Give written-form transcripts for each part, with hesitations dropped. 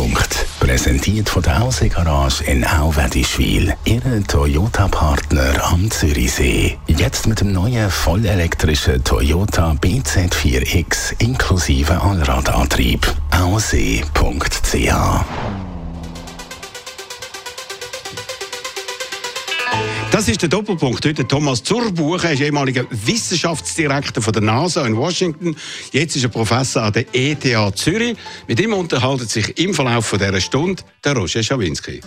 Doppelpunkt. Präsentiert von der Aussee-Garage in Auwedischwil. Ihre Toyota-Partner am Zürichsee. Jetzt mit dem neuen vollelektrischen Toyota BZ4X inklusive Allradantrieb. Aussee.ch. Das ist der Doppelpunkt. Heute Thomas Zurbuchen, er ist ehemaliger Wissenschaftsdirektor von der NASA in Washington. Jetzt ist er Professor an der ETH Zürich. Mit ihm unterhalten sich im Verlauf dieser Stunde der Roger Schawinski.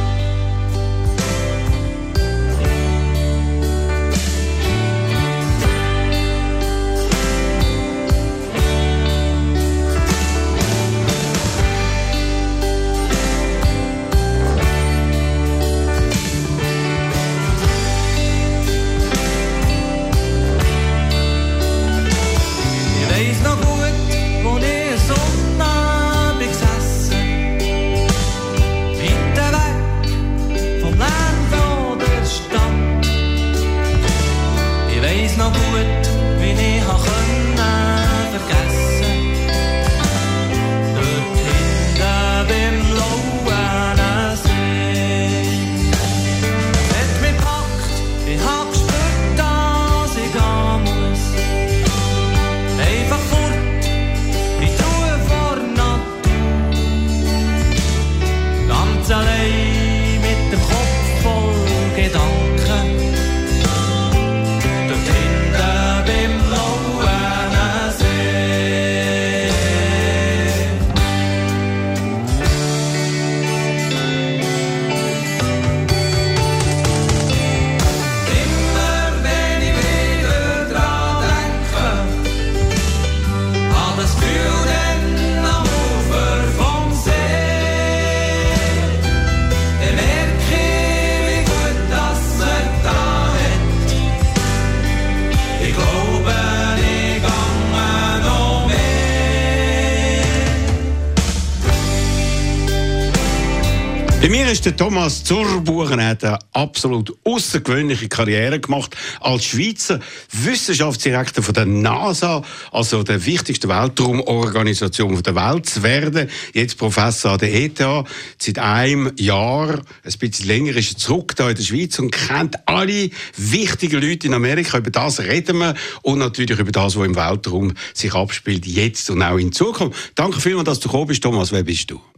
Bei mir ist der Thomas Zurbuchen, hat eine absolut außergewöhnliche Karriere gemacht als Schweizer Wissenschaftsdirektor von der NASA, also der wichtigsten Weltraumorganisation der Welt zu werden. Jetzt Professor an der ETH. Seit einem Jahr, ein bisschen länger, ist er zurück hier in der Schweiz und kennt alle wichtigen Leute in Amerika. Über das reden wir und natürlich über das, was im Weltraum sich abspielt, jetzt und auch in Zukunft. Danke vielmals, dass du gekommen bist, Thomas. Wer bist du?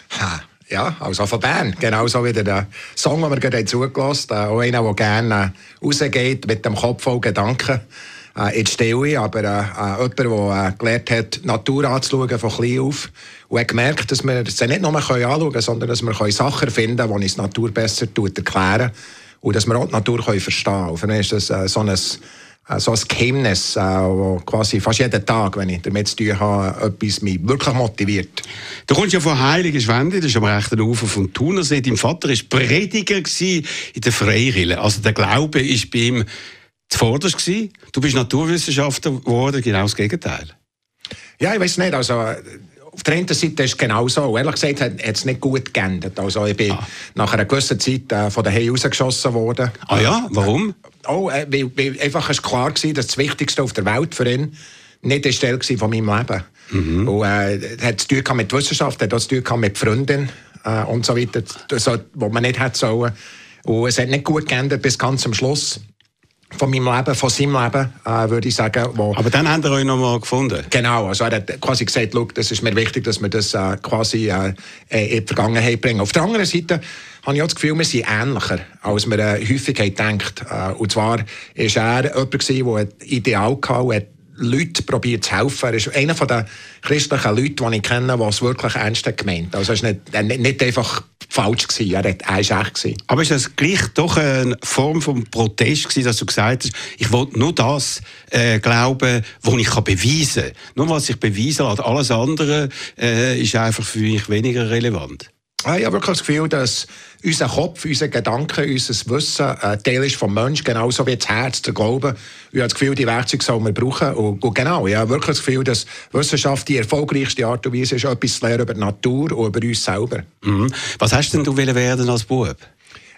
Ja, also von Bern. Genauso wie der Song, den wir gerade zugelassen haben. Auch einer, der gerne rausgeht mit dem Kopf voll Gedanken in die Stille. Aber jemand, der gelernt hat, die Natur anzuschauen von klein auf. Und hat gemerkt, dass wir sie nicht nur anschauen können, sondern dass wir Sachen finden können, die uns die Natur besser erklären. Und dass wir auch die Natur verstehen können. Und für mich ist das so ein Geheimnis, das quasi fast jeden Tag, wenn ich damit zu tun habe, etwas mich wirklich motiviert. Du kommst ja von Heiligenschwendi, das ist am rechten Ufer vom Thunersee. Dein Vater war Prediger in der Freikirche. Also der Glaube war bei ihm zuvorderst gewesen. Du bist Naturwissenschaftler geworden, genau das Gegenteil. Ja, ich weiß nicht, also auf der einen Seite ist es genau so. Ehrlich gesagt hat es nicht gut geändert. Also ich bin nach einer gewissen Zeit von daheim rausgeschossen worden. Ah ja? Warum? Weil einfach es klar war, dass das Wichtigste auf der Welt für ihn nicht die Stelle von meinem Leben. Mhm. Und hat zu tun mit Wissenschaft, hat zu tun mit Freundin und so weiter, wo man nicht hätte sollen. Und es hat nicht gut geändert bis ganz am Schluss von meinem Leben, von seinem Leben, würde ich sagen. Aber dann habt ihr euch noch mal gefunden? Genau, also er hat quasi gesagt, schau, das ist mir wichtig, dass wir das quasi in die Vergangenheit bringen. Auf der anderen Seite habe ich auch das Gefühl, wir sind ähnlicher, als man häufig denkt. Und zwar war er jemand, der ein Ideal hatte, Leute probiert zu helfen. Er ist einer der christlichen Leute, die ich kenne, die es wirklich ernst gemeint. Also er war nicht einfach falsch gewesen, er war echt gewesen. Aber ist das gleich doch eine Form von Protest gewesen, dass du gesagt hast, ich will nur das glauben, was ich beweisen kann. Nur was ich beweisen kann, alles andere ist einfach für mich weniger relevant. Ich habe wirklich das Gefühl, dass unser Kopf, unser Gedanken, unser Wissen ein Teil ist vom Menschen, genauso wie das Herz, der Glaube. Ich habe das Gefühl, die Werkzeuge sollen wir brauchen. Und genau, ich habe wirklich das Gefühl, dass Wissenschaft die erfolgreichste Art und Weise ist, etwas zu lernen über die Natur und über uns selber. Mhm. Was hast denn du werden als Bub?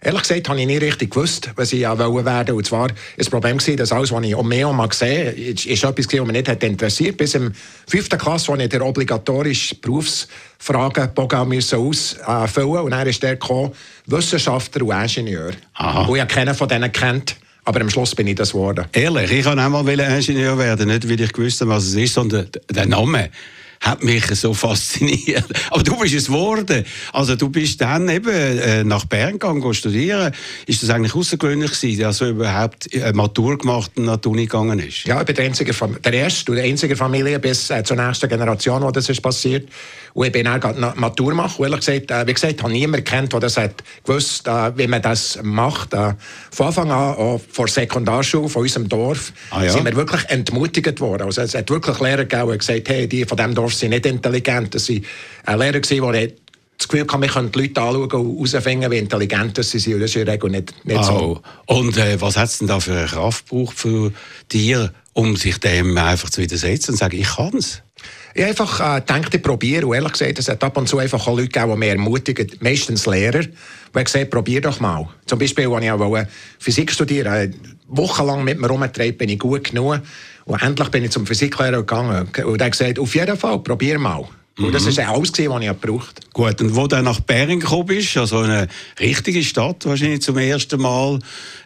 Ehrlich gesagt habe ich nicht richtig gewusst, was ich werden wollte. Und zwar war das Problem, dass alles, was ich um mehr und mal gesehen habe, ist etwas, was mich nicht interessiert. Bis im 5. Klasse, wo ich den obligatorischen Berufsfragenbogen ausfüllen musste. Und dann ist der gekommen, Wissenschaftler und Ingenieur. Aha. Und ich habe keinen von denen kennt. Aber am Schluss bin ich das geworden. Ehrlich, ich wollte auch mal Ingenieur werden. Nicht, weil ich gewusst habe, was es ist, sondern der Name hat mich so fasziniert. Aber du bist es geworden. Also du bist dann eben nach Bern gegangen studieren. Ist das eigentlich außergewöhnlich gewesen, dass du überhaupt Matur gemacht und nach der Uni gegangen ist? Ja, ich bin der erste und einzige Familie bis zur nächsten Generation, wo das ist passiert. Und ich bin dann gerade Matur gemacht. Und ehrlich gesagt, wie gesagt, habe niemand gekannt, der das hat gewusst, wie man das macht. Von Anfang an, auch vor der Sekundarschule von unserem Dorf, sind wir wirklich entmutigt worden. Also es hat wirklich Lehrer gegeben, die gesagt haben, die von diesem Dorf sind nicht intelligent. Das waren Lehrer, die das Gefühl haben, wir können die Leute anschauen und herausfinden, wie intelligent sie sind. Und das ist in der Regel nicht so. Und was hat es denn da für eine Kraft gebraucht für dich, um sich dem einfach zu widersetzen und zu sagen, ich kann es? Ich habe einfach gedacht, ich probiere. Und ehrlich gesagt, es hat ab und zu einfach auch Leute gegeben, die mich ermutigen, meistens Lehrer, die haben gesagt, probier doch mal. Zum Beispiel, als ich auch Physik studieren wochenlang mit mir rumgetragen, bin ich gut genug. Und endlich bin ich zum Physiklehrer gegangen. Und er hat gesagt, auf jeden Fall, probier mal. Und das war alles, was ich gebraucht habe. Gut, und wo du nach Bern gekommen bist, also eine richtige Stadt wahrscheinlich zum ersten Mal,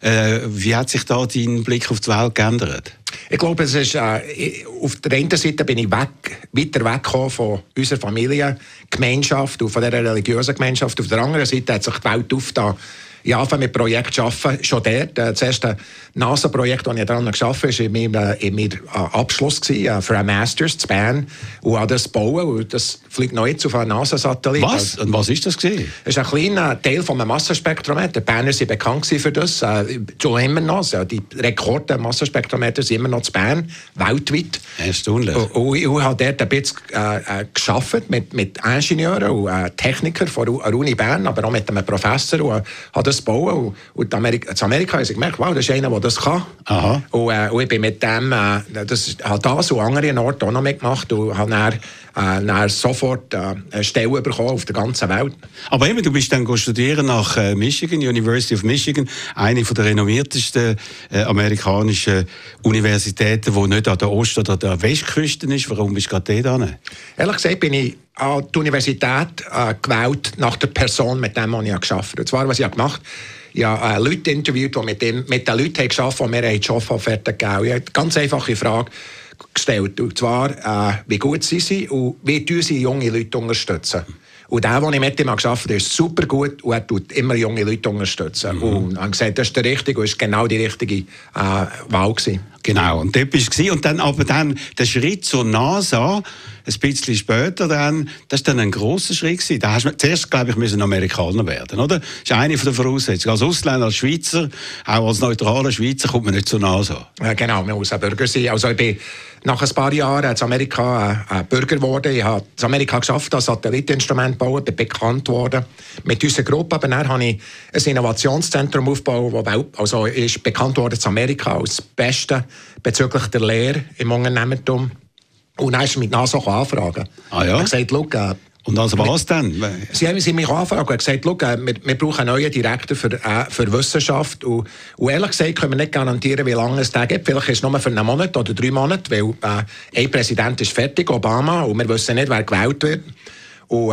wie hat sich da dein Blick auf die Welt geändert? Ich glaube, es ist, auf der einen Seite bin ich weiter weggekommen von unserer Familiengemeinschaft und von dieser religiösen Gemeinschaft. Auf der anderen Seite hat sich die Welt aufgetan. Ich habe mit Projekten gearbeitet, schon dort. Das erste NASA-Projekt, das ich daran gearbeitet habe, war in meinem Abschluss für einen Masters zu Bern. Und habe das bauen. Und das fliegt noch jetzt auf einen NASA-Satellit. Was? Und was ist das gewesen? Das ist ein kleiner Teil von einem Massenspektrometer. Die Berner sind bekannt für das. Schon immer noch. Die Rekorde Massenspektrometer sind immer noch zu Bern, weltweit. Erstaunlich. Und ich habe dort ein bisschen gearbeitet mit Ingenieuren und Technikern von der Uni Bern, aber auch mit einem Professor. Und habe das bauen. Und in Amerika habe ich gemerkt, wow, das ist einer, der das kann. Aha. Und ich bin mit dem, habe das und andere Orte auch noch mitgemacht und habe dann sofort eine Stelle bekommen auf der ganzen Welt. Aber eben, du bist dann studieren nach Michigan, University of Michigan, eine der renommiertesten amerikanischen Universitäten, die nicht an der Ost- oder der Westküste ist. Warum bist du gerade dort hin? Ehrlich gesagt bin ich an die Universität gewählt nach der Person, mit der ich gearbeitet habe. Und zwar, was ich gemacht habe, ich habe Leute interviewt, die mit den Leuten gearbeitet haben, die mir Jobofferten gegeben haben. Ich habe eine ganz einfache Frage gestellt. Und zwar, wie gut sie sind und wie sie junge Leute unterstützen. Und der ich mit ihm gearbeitet habe, ist super gut und er tut immer junge Leute unterstützen. Und er hat gesagt, das ist der richtige und ist genau die richtige Wahl gewesen. Genau, und dort bist du. Und dann aber der Schritt zur NASA, ein bisschen später dann, das war dann ein grosser Schritt gewesen. Da hast du zuerst, glaube ich, Amerikaner werden, oder? Das ist eine der Voraussetzungen. Als Ausländer, als Schweizer, auch als neutraler Schweizer, kommt man nicht zur NASA. Ja, genau, man muss ein Bürger sein. Also ich bin nach ein paar Jahren in Amerika ein Bürger geworden. Ich habe in Amerika geschafft, als Satelliteninstrument bauen, bin bekannt worden mit unserer Gruppe. Aber dann habe ich ein Innovationszentrum aufgebaut, das ist bekannt worden in Amerika als das Beste bezüglich der Lehre im Unternehmertum. Und dann ist mit NASA anfragen. Ah ja? Er hat gesagt, und also was denn? Sie haben mich anfragen und gesagt, wir brauchen einen neuen Direktor für Wissenschaft. Und ehrlich gesagt können wir nicht garantieren, wie lange es da gibt. Vielleicht ist es nur für einen Monat oder 3 Monate, weil ein Präsident ist fertig, Obama, und wir wissen nicht, wer gewählt wird. Und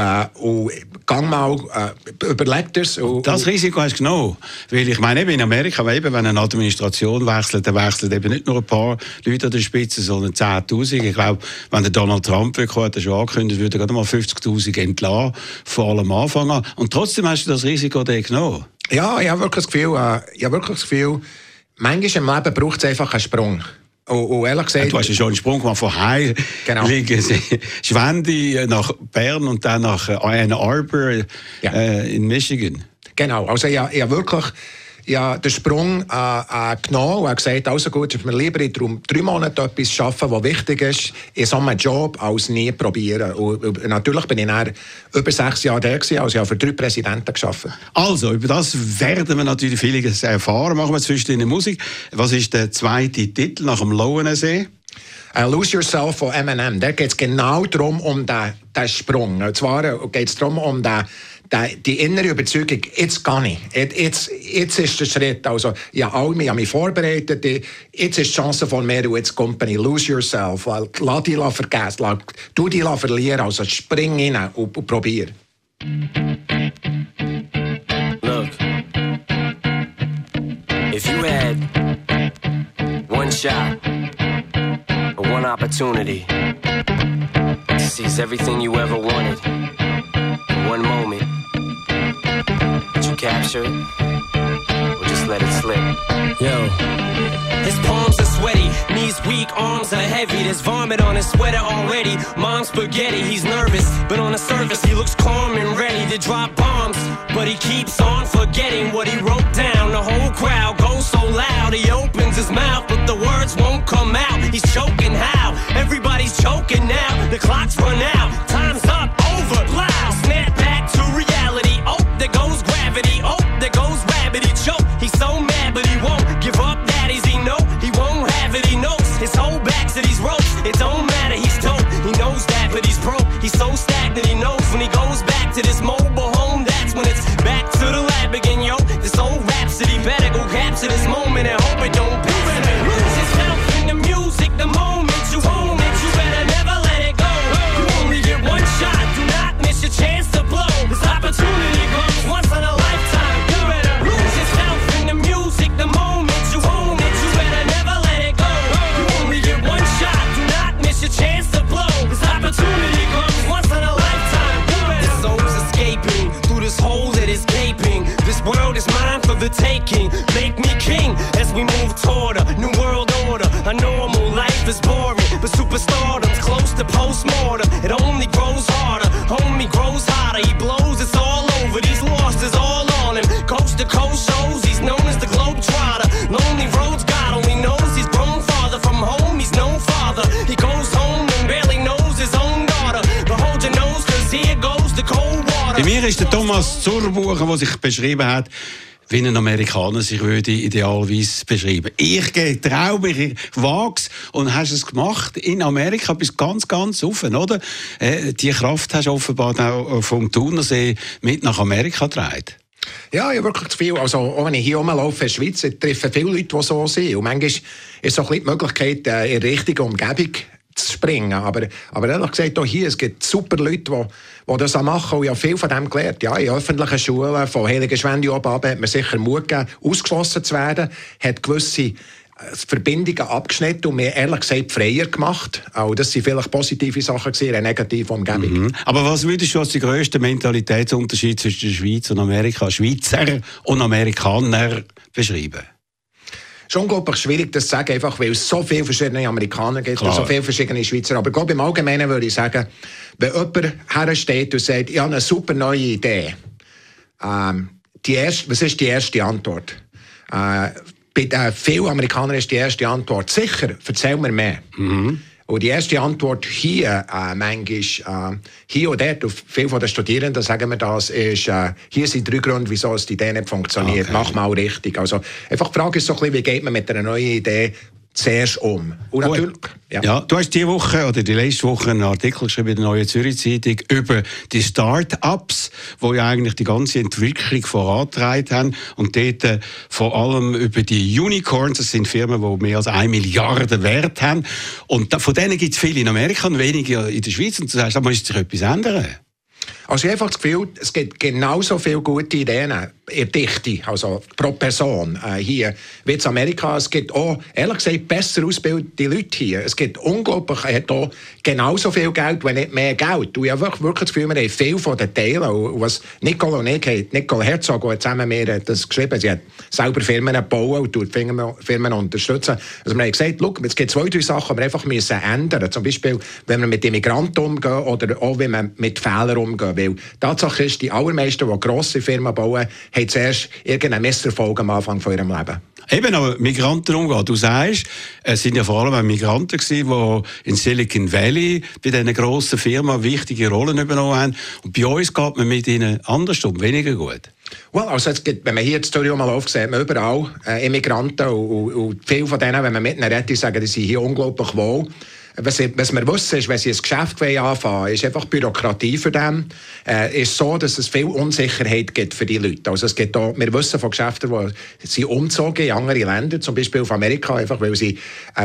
gang mal, überleg das. Das Risiko hast du genommen. Weil ich meine, eben in Amerika, wenn eine Administration wechselt, dann wechseln eben nicht nur ein paar Leute an der Spitze, sondern 10'000. Ich glaube, wenn der Donald Trump hat er schon angekündigt, würde er gerade mal 50'000 entlassen, vor allem am Anfang an. Und trotzdem hast du das Risiko genommen. Ja, ich habe wirklich das Gefühl, manchmal im Leben braucht es einfach einen Sprung. Und ehrlich gesagt, du hast ja schon einen Sprung gemacht von Schwendi nach Bern und dann nach Ann Arbor in Michigan. Genau, also ich habe wirklich den Sprung genommen und gesagt, also gut, ich mir lieber in 3 Monaten etwas arbeiten, was wichtig ist, in so einem Job, als nie probieren. Und natürlich bin ich dann über 6 Jahre da gewesen, also ich habe für 3 Präsidenten gearbeitet. Also, über das werden wir natürlich vieles erfahren. Machen wir zwischendurch Musik. Was ist der zweite Titel nach dem Lauensee? Lose Yourself von Eminem. Da geht es genau darum, um den Sprung. Und zwar geht es darum, um den die innere Überzeugung, jetzt gehe ich, jetzt ist der Schritt, also ich habe mich vorbereitet, jetzt ist die Chance von mir, und jetzt Company, lose yourself, lass dich vergessen, du dich verlieren, also spring rein und probier. Look, if you had one shot or one opportunity to seize everything you ever wanted in one moment, would you capture it or just let it slip? Yo. His palms are sweaty, knees weak, arms are heavy. There's vomit on his sweater already. Mom's spaghetti, he's nervous, but on the surface he looks calm and ready to drop bombs. But he keeps on forgetting what he wrote down. The whole crowd goes so loud, he opens his mouth, but the words won't come out. He's choking how? Everybody's choking now. The clock's run out, time's up, over, loud. Snap back to reality. Oh, there goes gravity. Oh, there goes rabbit. He choke. He's so mad, but he won't give up. He won't have it, he knows his whole back to these ropes. It don't matter, he's dope. He knows that, but he's broke. He's so stagnant, he knows when he goes back to this mobile home. That's when it's back to the lab again, yo. This old rhapsody better go capture this moment and hope it don't be. Lose yourself in the music, the moment you own it, you better never let it go. You only get one shot, do not miss your chance to blow. This opportunity comes once in a lifetime. You better lose yourself in the music, the moment you own it. Chance to blow. This opportunity comes once in a lifetime. His soul's escaping through this hole that is gaping. This world is mine for the taking. Make me king as we move toward a new world order. A normal life is boring, but superstardom's close to postmortem. It only grows harder, homie grows hotter. He blows, it's all over. These losses all on him. Coast to coast shows, he's known as the Globetrotter. Lonely roads, God only knows he's grown farther from home. He's no father. He goes home and barely knows his own daughter. But hold your nose, cause here goes the cold water. Bei mir ist der Thomas Zurbuchen, der sich beschrieben hat, wie ein Amerikaner sich würde idealerweise beschreiben. Ich traue mich, ich wag's, und hast es gemacht in Amerika bis ganz, ganz offen, oder? Die Kraft hast du offenbar auch vom Thunersee mit nach Amerika getragen. Ja, ich habe wirklich zu viel. Also, auch wenn ich hier rumlaufe in der Schweiz, treffe viele Leute, die so sind. Und manchmal ist so ein bisschen die Möglichkeit, in die richtige Umgebung zu springen. Aber ehrlich gesagt, auch hier, es gibt super Leute, die das machen. Und ich habe viel von dem gelernt. Ja, in öffentlichen Schulen, von Heiligenschwendi oben ab, hat man sicher Mut gegeben, ausgeschlossen zu werden, hat gewisse Verbindungen abgeschnitten und mir ehrlich gesagt freier gemacht. Auch das waren vielleicht positive Sachen in einer negativen Umgebung. Mhm. Aber was würdest du als den grössten Mentalitätsunterschied zwischen der Schweiz und Amerika, Schweizer und Amerikaner beschreiben? Es ist unglaublich schwierig, das zu sagen, einfach weil es so viele verschiedene Amerikaner gibt und so viele verschiedene Schweizer. Aber im Allgemeinen würde ich sagen, wenn jemand hersteht und sagt, ich habe eine super neue Idee, was ist die erste Antwort? Bei vielen Amerikanern ist die erste Antwort sicher, erzähl mir mehr. Mhm. Und die erste Antwort hier, manchmal, hier und dort, auf viele von den Studierenden sagen wir das, ist, hier sind 3 Gründe, wieso die Idee nicht funktioniert. Okay. Mach mal richtig. Also, einfach die Frage ist so ein bisschen, wie geht man mit einer neuen Idee zuerst um? Und natürlich, ja, du hast diese Woche oder die letzte Woche einen Artikel geschrieben in der Neuen Zürich Zeitung über die Start-ups, die ja eigentlich die ganze Entwicklung vorangetragen haben, und dort vor allem über die Unicorns, das sind Firmen, die mehr als 1 Milliarde Wert haben, und von denen gibt es viele in Amerika und wenige in der Schweiz, und du sagst, da muss sich etwas ändern. Also ich habe einfach das Gefühl, es gibt genauso viele gute Ideen in der Dichte, also pro Person hier, wie in Amerika. Es gibt auch, ehrlich gesagt, besser ausgebildete Leute hier. Es gibt unglaublich, hat auch genauso viel Geld, wenn nicht mehr Geld. Und ich habe wirklich das Gefühl, wir haben viel von den Teilen. Und was Nicole und ich, Nicole Herzog, die zusammen mir das geschrieben, sie hat selber Firmen bauen und tut Firmen unterstützen. Also wir haben gesagt, schau, es gibt 2, 3 Sachen, die wir einfach müssen ändern. Zum Beispiel, wenn wir mit Immigranten umgehen oder auch, wenn wir mit Fehlern umgehen. Weil die Tatsache ist, die allermeisten, die grosse Firmen bauen, haben zuerst irgendeinen Misserfolg am Anfang von ihrem Leben. Eben, aber Migranten umgehen. Du sagst, es sind ja vor allem auch Migranten gewesen, die in Silicon Valley bei diesen grossen Firmen wichtige Rollen übernommen haben. Und bei uns geht man mit ihnen anders um, weniger gut. Well, also es gibt, wenn man hier das Studio mal aufsieht, sieht man überall Immigranten und viele von denen, wenn man mit ihnen redet, sagen, die sind hier unglaublich wohl. Was wir wissen, ist, wenn sie ein Geschäft anfangen wollen, ist einfach Bürokratie für den. Ist so, dass es viel Unsicherheit gibt für die Leute. Also es gibt auch, wir wissen von Geschäften, die sie umgezogen in andere Länder, zum Beispiel auf Amerika, einfach weil die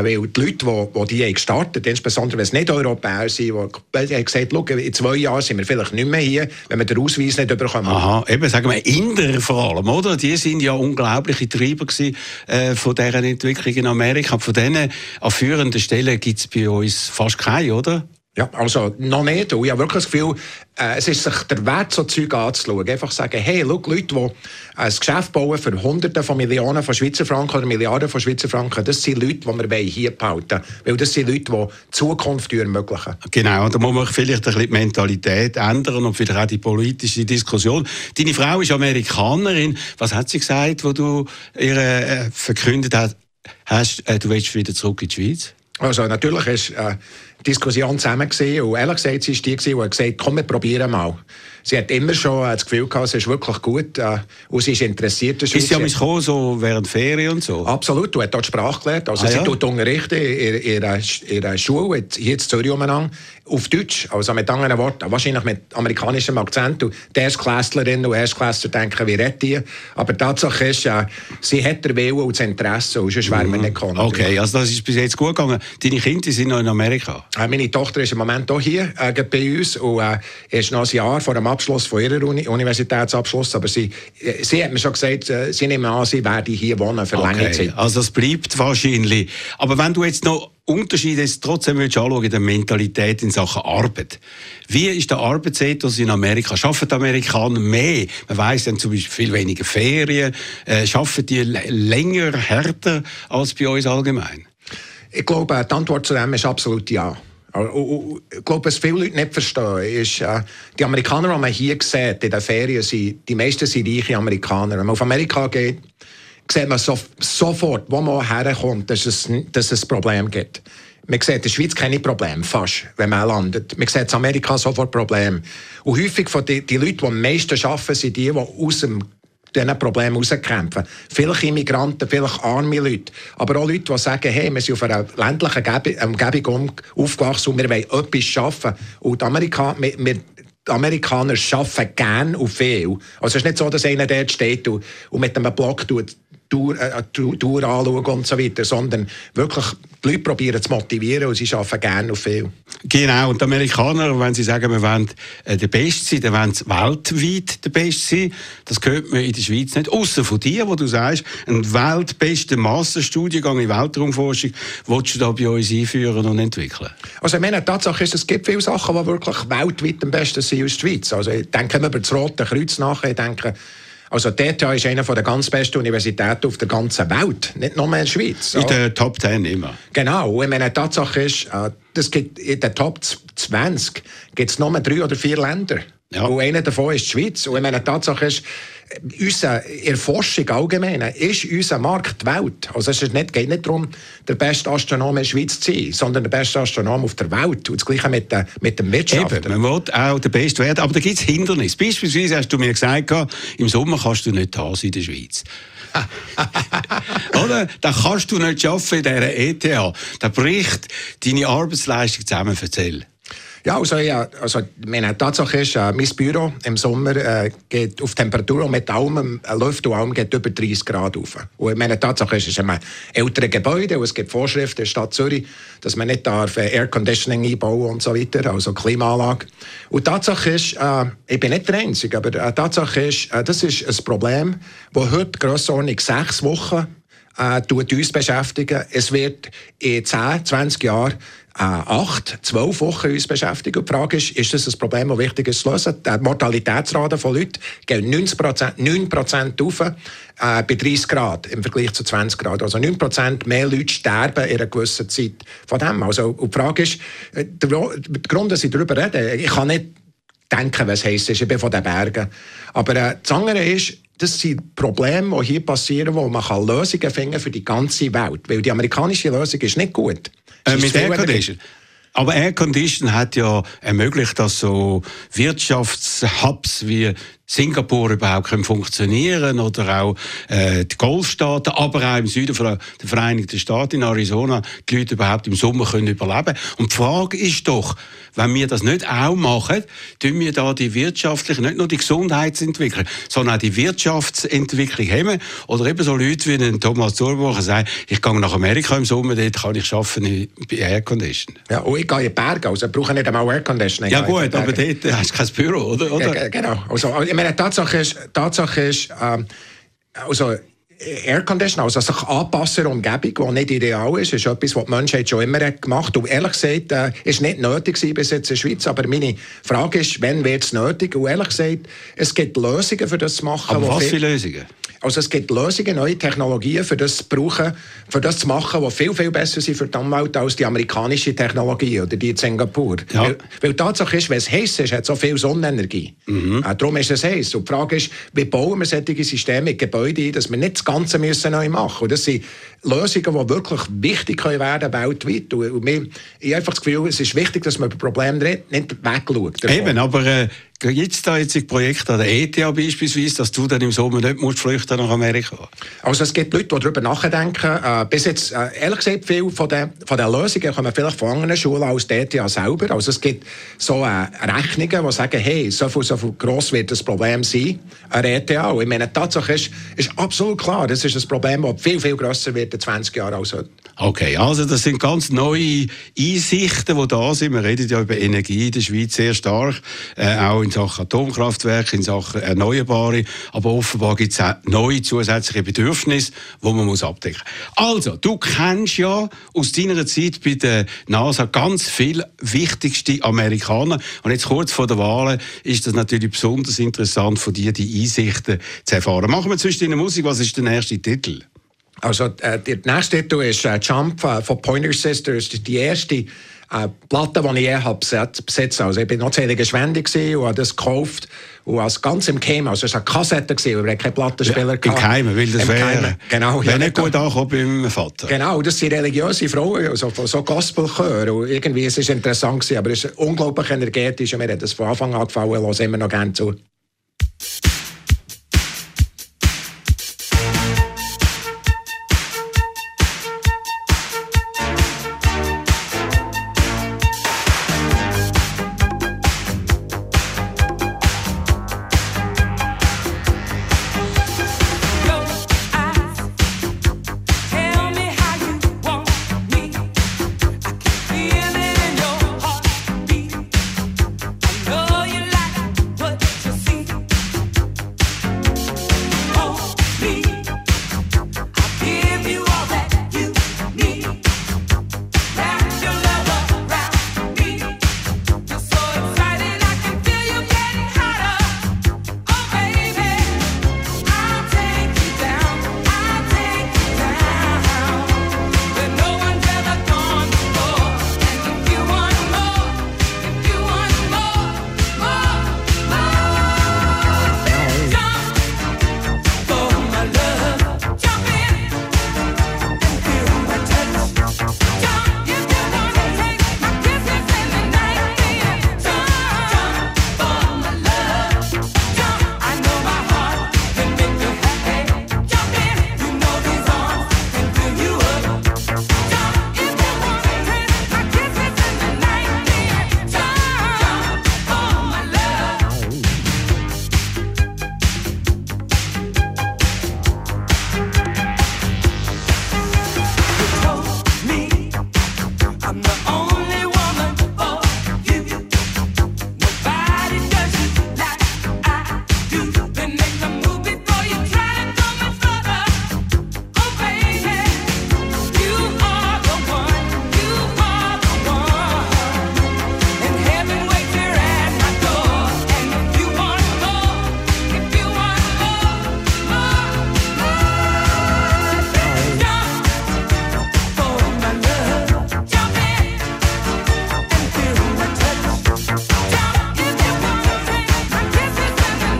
Leute, die gestartet haben, insbesondere wenn es nicht Europäer sind, die haben gesagt, schau, in 2 Jahren sind wir vielleicht nicht mehr hier, wenn wir den Ausweis nicht bekommen. Aha, eben, sagen wir Inder vor allem, oder? Die sind ja unglaubliche Treiber gewesen, von dieser Entwicklung in Amerika. Von denen an führenden Stellen gibt es bei uns fast keine, oder? Ja, also noch nicht. Und ich habe wirklich das Gefühl, es ist sich der Wert, so Zeug anzuschauen. Einfach sagen, hey, schau, Leute, die ein Geschäft bauen für Hunderte von Millionen von Schweizer Franken oder Milliarden von Schweizer Franken, das sind Leute, die wir hier behalten wollen. Weil das sind Leute, die Zukunft ermöglichen. Genau, und da muss man vielleicht ein bisschen die Mentalität ändern und vielleicht auch die politische Diskussion. Deine Frau ist Amerikanerin. Was hat sie gesagt, wo du ihr verkündet hast, du willst wieder zurück in die Schweiz? Also natürlich ist Diskussion zusammen gewesen. Und ehrlich gesagt, sie war die, die hat gesagt, komm, wir probieren mal. Sie hat immer schon das Gefühl gehabt, es ist wirklich gut und sie ist interessiert. Ist sie gekommen, so während Ferien und so? Absolut, du hast dort Sprache gelernt. Also sie tut unterrichten in ihrer Schule, hier in Zürich umeinander, auf Deutsch, also mit anderen Worten, wahrscheinlich mit amerikanischem Akzent. Und die Erstklässlerinnen und Erstklässler denken, wie redet die? Aber die Tatsache ist, sie hat den Willen und das Interesse und sonst wären wir nicht gekommen. Okay, also das ist bis jetzt gut gegangen. Deine Kinder sind noch in Amerika? Meine Tochter ist im Moment auch hier bei uns und ist noch ein Jahr vor dem Abschluss von ihrer Universitätsabschluss. Aber sie hat mir schon gesagt, sie nehmen an, sie werde hier wohnen für lange Zeit. Also das bleibt wahrscheinlich. Aber wenn du jetzt noch Unterschiede trotzdem willst anschauen in der Mentalität in Sachen Arbeit. Wie ist der Arbeitsethos in Amerika? Schaffen die Amerikaner mehr? Man weiss, sie haben zum Beispiel viel weniger Ferien. Schaffen die länger, härter als bei uns allgemein? Ich glaube, die Antwort zu dem ist absolut ja. Ich glaube, was viele Leute nicht verstehen, ist, die Amerikaner, die man hier sieht, in den Ferien, die meisten sind reiche Amerikaner. Wenn man auf Amerika geht, sieht man sofort, wo man herkommt, dass es ein Problem gibt. Man sieht in der Schweiz keine Probleme, fast, wenn man landet. Man sieht in Amerika sofort Probleme. Und häufig von die Leute, die am meisten arbeiten, sind die aus diesen Problemen rauskämpfen. Vielleicht Immigranten, vielleicht arme Leute, aber auch Leute, die sagen, hey, wir sind auf einer ländlichen Umgebung aufgewachsen und wir wollen etwas schaffen. Und die Amerikaner arbeiten gerne und viel. Also es ist nicht so, dass einer dort steht und mit einem Block Tour anschauen und so weiter, sondern wirklich die Leute probieren zu motivieren und sie arbeiten gerne und viel. Genau, und die Amerikaner, wenn sie sagen, wir wollen der Beste sein, dann wollen sie weltweit der Beste sein. Das hört man in der Schweiz nicht. Ausser von dir, wo du sagst, einen weltbesten Masterstudiengang in Weltraumforschung willst du da bei uns einführen und entwickeln? Also ich meine, die Tatsache ist, es gibt viele Sachen, die wirklich weltweit am besten sind aus der Schweiz. Also ich denke über das Rote Kreuz nach, ich denke, also die ETH ist eine der ganz besten Universitäten auf der ganzen Welt, nicht nur in der Schweiz. In der Top 10 immer. Genau, und meine, die Tatsache ist, das gibt in den Top 20 gibt es nur 3 oder 4 Länder. Ja. Und einer davon ist die Schweiz. Und meine, die Tatsache ist, unsere Erforschung allgemein ist unser Markt die Welt. Also es geht nicht darum, der beste Astronom in der Schweiz zu sein, sondern der beste Astronom auf der Welt. Und das Gleiche mit dem Wirtschaft. Eben, man will auch der Beste werden, aber da gibt es Hindernisse. Beispielsweise hast du mir gesagt, im Sommer kannst du nicht da sein in der Schweiz. Oder? Dann kannst du nicht arbeiten in dieser ETH. Da bricht deine Arbeitsleistung zusammen. Erzähl. Ja, meine Tatsache ist, mein Büro im Sommer geht auf Temperatur und mit allem, Luft und allem geht über 30 Grad rauf. Und meine Tatsache ist, es ist ein älteres Gebäude und es gibt Vorschriften in der Stadt Zürich, dass man nicht Air Conditioning einbauen und so weiter, also Klimaanlage. Und die Tatsache ist, ich bin nicht der Einzige, aber die Tatsache ist, das ist ein Problem, das heute Grössenordnung 6 Wochen uns beschäftigen. Es wird in 10, 20 Jahren 8, 12 Wochen uns beschäftigen. Und die Frage ist das ein Problem, das wichtig ist zu lösen? Die Mortalitätsrate von Leuten geht 9% rauf bei 30 Grad im Vergleich zu 20 Grad. Also 9% mehr Leute sterben in einer gewissen Zeit von dem. Also, und die Frage ist, der Grund, dass ich darüber rede, ich kann nicht denken, was heisst, ich bin von den Bergen. Aber das andere ist, das sind Probleme, die hier passieren, wo man Lösungen finden kann für die ganze Welt. Weil die amerikanische Lösung ist nicht gut. Mit Aircondition. Aber Aircondition hat ja ermöglicht, dass so Wirtschaftshubs wie Singapur überhaupt funktionieren oder auch die Golfstaaten, aber auch im Süden der Vereinigten Staaten, in Arizona, die Leute überhaupt im Sommer können überleben. Und die Frage ist doch, wenn wir das nicht auch machen, tun wir da die wirtschaftliche, nicht nur die Gesundheitsentwicklung, sondern auch die Wirtschaftsentwicklung hemmen. Oder eben so Leute wie Thomas Zurbucher sagen, ich gehe nach Amerika im Sommer, dort kann ich arbeiten bei Aircondition. Ja, und ich gehe in die Berge, also ich brauche nicht einmal Aircondition. Ja gut, aber dort hast du kein Büro, oder? Ja, genau. Also, ich meine, Tatsache ist also Aircondition, also sich anpassen an Umgebung, die nicht ideal ist etwas, was die Menschheit schon immer gemacht hat. Und ehrlich gesagt, ist nicht nötig bis jetzt in der Schweiz. Aber meine Frage ist, wann wird es nötig? Und ehrlich gesagt, es gibt Lösungen, für das zu machen. Aber was für Lösungen? Also es gibt Lösungen, neue Technologien, für das zu machen, die viel, viel besser sind für die Umwelt als die amerikanische Technologie oder die in Singapur. Ja. Weil die Tatsache ist, wenn es heiß ist, hat es so viel Sonnenenergie. Darum ist es heiß. Und die Frage ist, wie bauen wir solche Systeme mit Gebäuden ein, dass wir nicht das Ganze müssen neu machen müssen. Und das sind Lösungen, die wirklich wichtig werden weltweit. Und ich habe einfach das Gefühl, es ist wichtig, dass man über Probleme nicht wegschaut. Eben, aber gibt es da jetzt ein Projekt an der ETH beispielsweise, dass du dann im Sommer nicht flüchten nach Amerika? Also es gibt Leute, die darüber nachdenken. Bis jetzt, ehrlich gesagt, viele von den Lösungen kommen vielleicht von anderen Schulen als die ETH selber. Also es gibt so Rechnungen, die sagen, hey, so viel gross wird das Problem sein an der ETH. Und ich meine, die Tatsache ist absolut klar, das ist ein Problem, das viel, viel grösser wird in 20 Jahren als heute. Okay, also das sind ganz neue Einsichten, die da sind. Wir reden ja über Energie in der Schweiz sehr stark, auch in Sachen Atomkraftwerke, in Sachen Erneuerbare, aber offenbar gibt es auch neue zusätzliche Bedürfnisse, die man abdecken muss. Also, du kennst ja aus deiner Zeit bei der NASA ganz viele wichtigste Amerikaner und jetzt kurz vor der Wahl ist das natürlich besonders interessant, von dir die Einsichten zu erfahren. Machen wir zwischen deiner Musik, was ist der nächste Titel? Also, der nächste Titel ist Jump von Pointer Sisters. Das ist die erste Platte, die ich je besetzt habe. Also, ich war noch zählige Schwende und habe das gekauft. Und als ganz im Geheim, also es war eine Kassette, weil wir keinen Plattenspieler hatten. Im Geheimen, weil das wäre genau, nicht gut angekommen beim Vater. Genau, das sind religiöse Frauen, also so Gospelchöre. Und irgendwie, es war interessant gewesen, aber es ist unglaublich energetisch und mir hat das von Anfang an gefallen, hören immer noch gerne zu. Just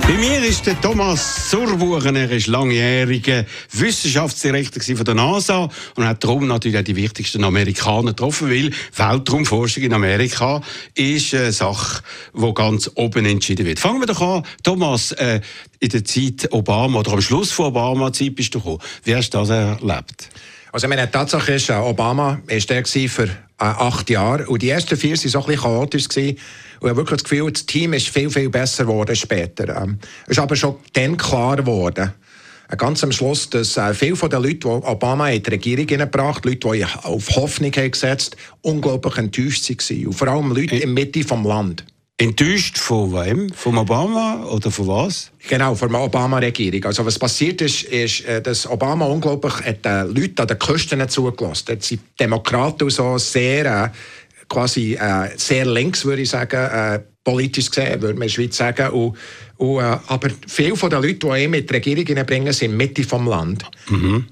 Bei mir ist der Thomas Zurbuchen. Er ist langjähriger Wissenschaftsdirektor von der NASA und hat darum natürlich auch die wichtigsten Amerikaner getroffen, weil Weltraumforschung in Amerika ist eine Sache, die ganz oben entschieden wird. Fangen wir doch an, Thomas, in der Zeit Obama oder am Schluss von Obama-Zeit bist du gekommen. Wie hast du das erlebt? Also meine Tatsache ist, Obama war der für 8 Jahre und die ersten 4 waren so ein bisschen chaotisch gewesen. Und ich habe wirklich das Gefühl, das Team ist viel, viel besser geworden später. Es ist aber schon dann klar geworden, ganz am Schluss, dass viele von den Leuten, die Obama in die Regierung gebracht haben, Leute, die auf Hoffnung haben gesetzt haben, unglaublich enttäuscht waren. Und vor allem Leute in der Mitte des Landes. Enttäuscht von wem? Von Obama oder von was? Genau, von der Obama-Regierung. Also was passiert ist, dass Obama unglaublich Leute an den Küsten zugelassen hat. Die Demokraten so sehr, quasi sehr links, würde ich sagen, politisch gesehen, würde man in der Schweiz sagen. Aber viele von den Leuten, die ihn mit der Regierung bringen, sind in der Mitte des Landes. Mhm.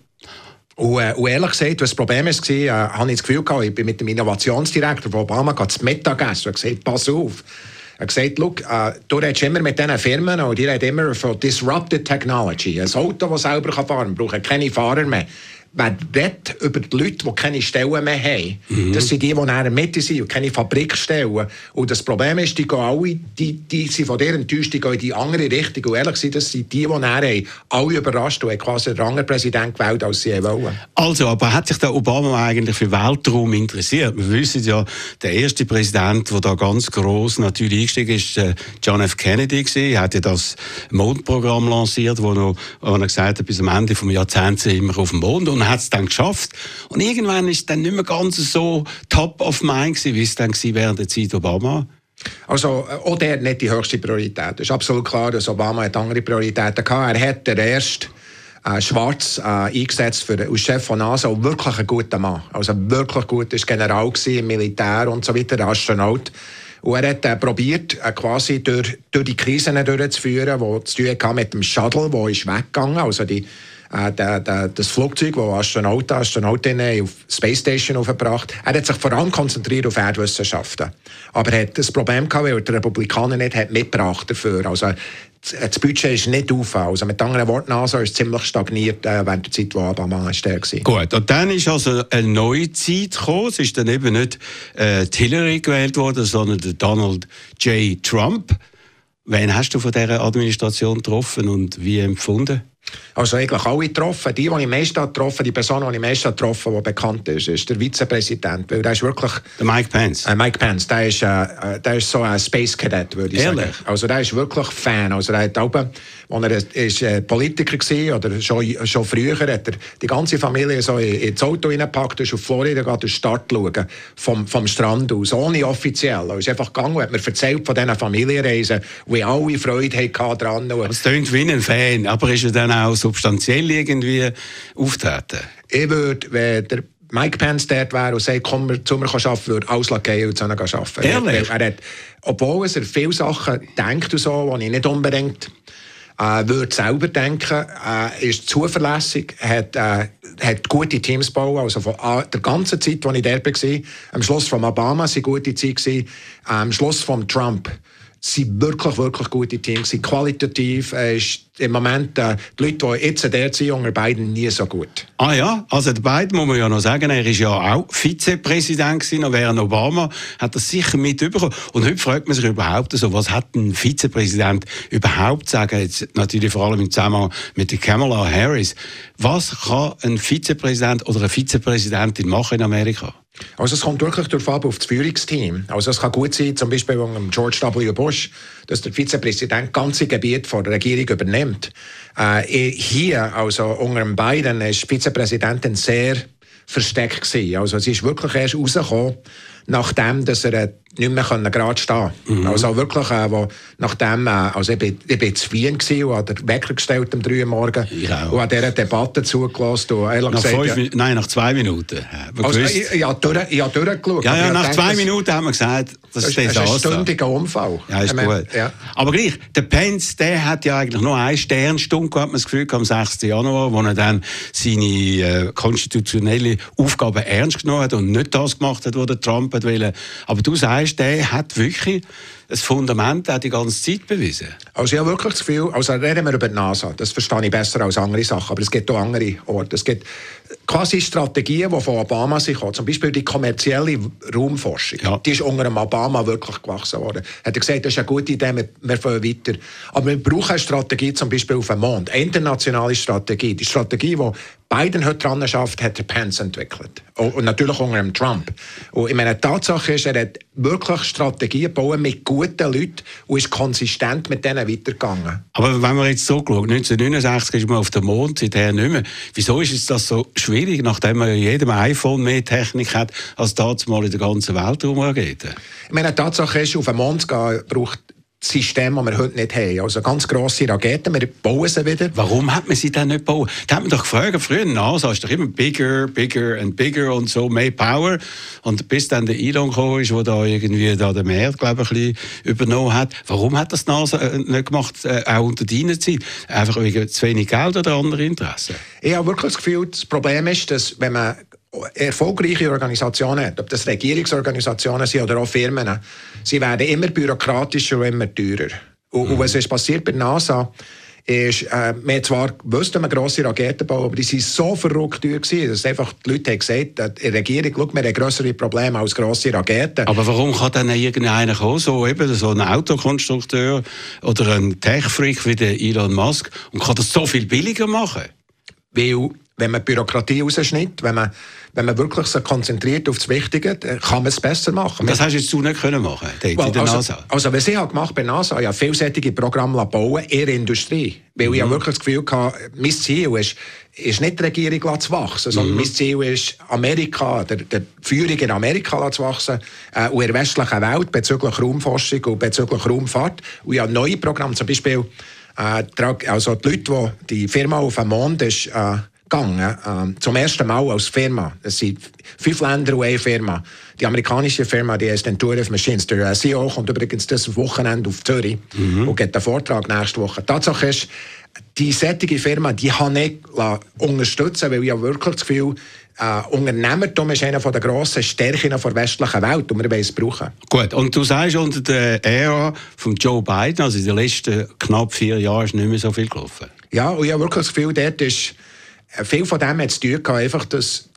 Und ehrlich gesagt, was das Problem war, habe ich das Gefühl gehabt, ich bin mit dem Innovationsdirektor von Obama zum Mittagessen und gesagt, pass auf. Er hat gesagt, du redest immer mit diesen Firmen und die reden immer von Disrupted Technology. Ein Auto, das selber fahren kann, braucht keine Fahrer mehr. Wer redet über die Leute, die keine Stellen mehr haben, das sind die in der Mitte sind und keine Fabrikstellen. Und das Problem ist, die gehen alle, die sind von der enttäuscht, die gehen in die andere Richtung. Und ehrlich gesagt, das sind die haben alle überrascht und haben quasi den anderen Präsident gewählt, als sie wollen. Also, aber hat sich der Obama eigentlich für Weltraum interessiert? Wir wissen ja, der erste Präsident, der da ganz gross natürlich eingestiegen ist, John F. Kennedy gewesen. Er hat ja das Mondprogramm lanciert, wo er gesagt hat, bis am Ende des Jahrzehnts sind wir auf dem Mond. Und hat es dann geschafft. Und irgendwann ist es dann nicht mehr ganz so top of mind gewesen, wie es dann war während der Zeit Obama. Also, auch der hat nicht die höchste Priorität. Es ist absolut klar, dass Obama hat andere Prioritäten hatte. Er hat den ersten Schwarz eingesetzt als Chef von NASA und wirklich ein guter Mann. Also wirklich gut, er war General im Militär und so weiter, Astronaut. Und er hat probiert, quasi durch die Krisen durchzuführen, die zu tun hatten mit dem Shuttle, der ist weggegangen, also das Flugzeug, das Astronautinnen auf die Space Station aufgebracht. Er hat sich vor allem konzentriert auf Erdwissenschaften. Aber er hat das Problem gehabt, weil der Republikaner nicht mitgebracht dafür. Also das Budget ist nicht auf. Also mit anderen Worten, NASA ist ziemlich stagniert während der Zeit, wo Obama war. Gut, und dann ist also eine neue Zeit gekommen. Es ist dann eben nicht die Hillary gewählt worden, sondern der Donald J. Trump. Wen hast du von dieser Administration getroffen und wie empfunden? Also eigentlich alle getroffen. Die ich meist getroffen, die Person, die ich meist getroffen, die bekannt ist der Vizepräsident. Weil der ist wirklich... Der Mike Pence? Mike Pence, der ist so ein Space Cadet, würde ich sagen. Also der ist wirklich Fan. Also der hat oben, als er ist Politiker war, oder schon früher, hat er die ganze Familie so ins Auto reingepackt, ist auf Florida den Start schauen, vom Strand aus, ohne offiziell. Er ist einfach gegangen und hat mir erzählt von diesen Familienreisen, wie alle Freude hatten dran. Es klingt wie ein Fan, aber ist er dann auch substanziell irgendwie auftreten? Ich würde, wenn der Mike Pence dort wäre und sagt, komm zu mir arbeiten, würde alles gehen und zu ihnen arbeiten. Ehrlich? Er hat, obwohl er viele Sachen denkt und so, die ich nicht unbedingt würde selber denken, ist zuverlässig, hat gute Teams gebaut, also von der ganzen Zeit, als ich dort war, am Schluss von Obama war gute Zeit gewesen, am Schluss von Trump sind wirklich, wirklich gute Teams, sind qualitativ, ist im Moment die Leute, die jetzt dort sind, unter Biden nie so gut. Ah ja, also der Biden muss man ja noch sagen, er war ja auch Vizepräsident gewesen, noch während Obama, hat das sicher mitbekommen. Und heute fragt man sich überhaupt so, was hat ein Vizepräsident überhaupt zu sagen, jetzt natürlich vor allem im Zusammenhang mit der Kamala Harris. Was kann ein Vizepräsident oder eine Vizepräsidentin machen in Amerika? Also es kommt wirklich darauf ab, auf das Führungsteam. Also es kann gut sein, zum Beispiel bei George W. Bush, dass der Vizepräsident ganze Gebiet von der Regierung übernimmt. Hier, also unter dem Biden, ist die Vizepräsidentin sehr versteckt gewesen. Also sie ist wirklich erst rausgekommen, nachdem dass er nicht mehr gerade stehen konnte. Also wirklich, nachdem, also ich bin zu Wien gewesen und habe den Wecker gestellt um 3 Uhr morgens und habe dieser Debatte zugelassen. Und nach 2 Minuten. Also, ich habe durchgeschaut. Ja, nach 2 Minuten haben wir gesagt, das ist ein stündiger Unfall. Ja, ist gut. Ja. Aber gleich, der Pence, der hat ja eigentlich nur eine Sternstunde gehabt, man das Gefühl, am 6. Januar, wo er dann seine konstitutionelle Aufgabe ernst genommen hat und nicht das gemacht hat, was der Trump wollte. Aber du sagst, der hat wirklich ein Fundament auch die ganze Zeit bewiesen. Also ich habe wirklich das Gefühl, also reden wir über die NASA, das verstehe ich besser als andere Sachen, aber es gibt auch andere Orte. Es gibt quasi Strategien, die von Obama sind gekommen. Zum Beispiel die kommerzielle Raumforschung. Ja. Die ist unter dem Obama wirklich gewachsen worden. Hat er gesagt, das ist eine gute Idee, wir fahren weiter. Aber wir brauchen eine Strategie, zum Beispiel auf dem Mond. Eine internationale Strategie. Die Strategie, die Biden heute dran schafft, hat der Pence entwickelt. Und natürlich unter dem Trump. Und ich meine, die Tatsache ist, er hat wirklich Strategien gebaut mit guten Leuten und ist konsistent mit denen weitergegangen. Aber wenn man jetzt so schaut, 1969 ist man auf dem Mond, seither nicht mehr. Wieso ist es das so schwierig, nachdem man in jedem iPhone mehr Technik hat, als damals in der ganzen Weltraumrakete? Ich meine, die Tatsache ist, auf den Mond zu gehen, braucht System, das wir heute nicht haben. Also ganz grosse Raketen, wir bauen sie wieder. Warum hat man sie dann nicht gebaut? Da hat man doch gefragt, früher NASA ist doch immer bigger and bigger und so, mehr Power. Und bis dann der Elon gekommen ist, der da irgendwie den Markt, glaube ich, ein bisschen übernommen hat. Warum hat das NASA nicht gemacht, auch unter deiner Zeit? Einfach wegen zu wenig Geld oder andere Interessen? Ich habe wirklich das Gefühl, das Problem ist, dass wenn man erfolgreiche Organisationen hat, ob das Regierungsorganisationen sind oder auch Firmen, sie werden immer bürokratischer und immer teurer. Und was ist passiert bei der NASA, ist, wir haben zwar gewusst, dass wir grosse Raketen bauen, aber die waren so verrückt teuer gewesen, dass einfach die Leute haben gesagt, die Regierung, schau, wir haben grössere Probleme als grosse Raketen. Aber warum kann dann irgendeiner kommen, so ein Autokonstrukteur oder ein Tech-Freak wie der Elon Musk, und kann das so viel billiger machen? Weil, wenn man Bürokratie rausschneidet, wenn man wirklich so konzentriert auf das Wichtige, dann kann man es besser machen. Und das hast du jetzt nicht können machen in der NASA? Also was ich gemacht bei NASA, ich habe vielseitige Programme bauen in der Industrie. Weil ich habe wirklich das Gefühl hatte, mein Ziel ist nicht die Regierung zu wachsen, sondern mein Ziel ist, Amerika, der Führung in Amerika zu wachsen und in der westlichen Welt bezüglich Raumforschung und bezüglich Raumfahrt. Und ich habe neue Programme, zum Beispiel also die Leute, die Firma auf dem Mond ist gegangen, zum ersten Mal als Firma. Es sind 5 Länder und eine Firma. Die amerikanische Firma, die heißt Tour of Machines. Der CEO kommt übrigens das Wochenende auf Zürich und gibt einen Vortrag nächste Woche. Die Tatsache ist, die solche Firma, die habe ich unterstützen, weil ich habe wirklich das Gefühl, Unternehmertum ist eine der grossen Stärken der westlichen Welt und wir wollen es brauchen. Gut, und du sagst, unter der Ära von Joe Biden, also in den letzten knapp 4 Jahren, ist nicht mehr so viel gelaufen. Ja, und ich habe wirklich das Gefühl, dort ist viel von dem hat zu tun gehabt, einfach, dass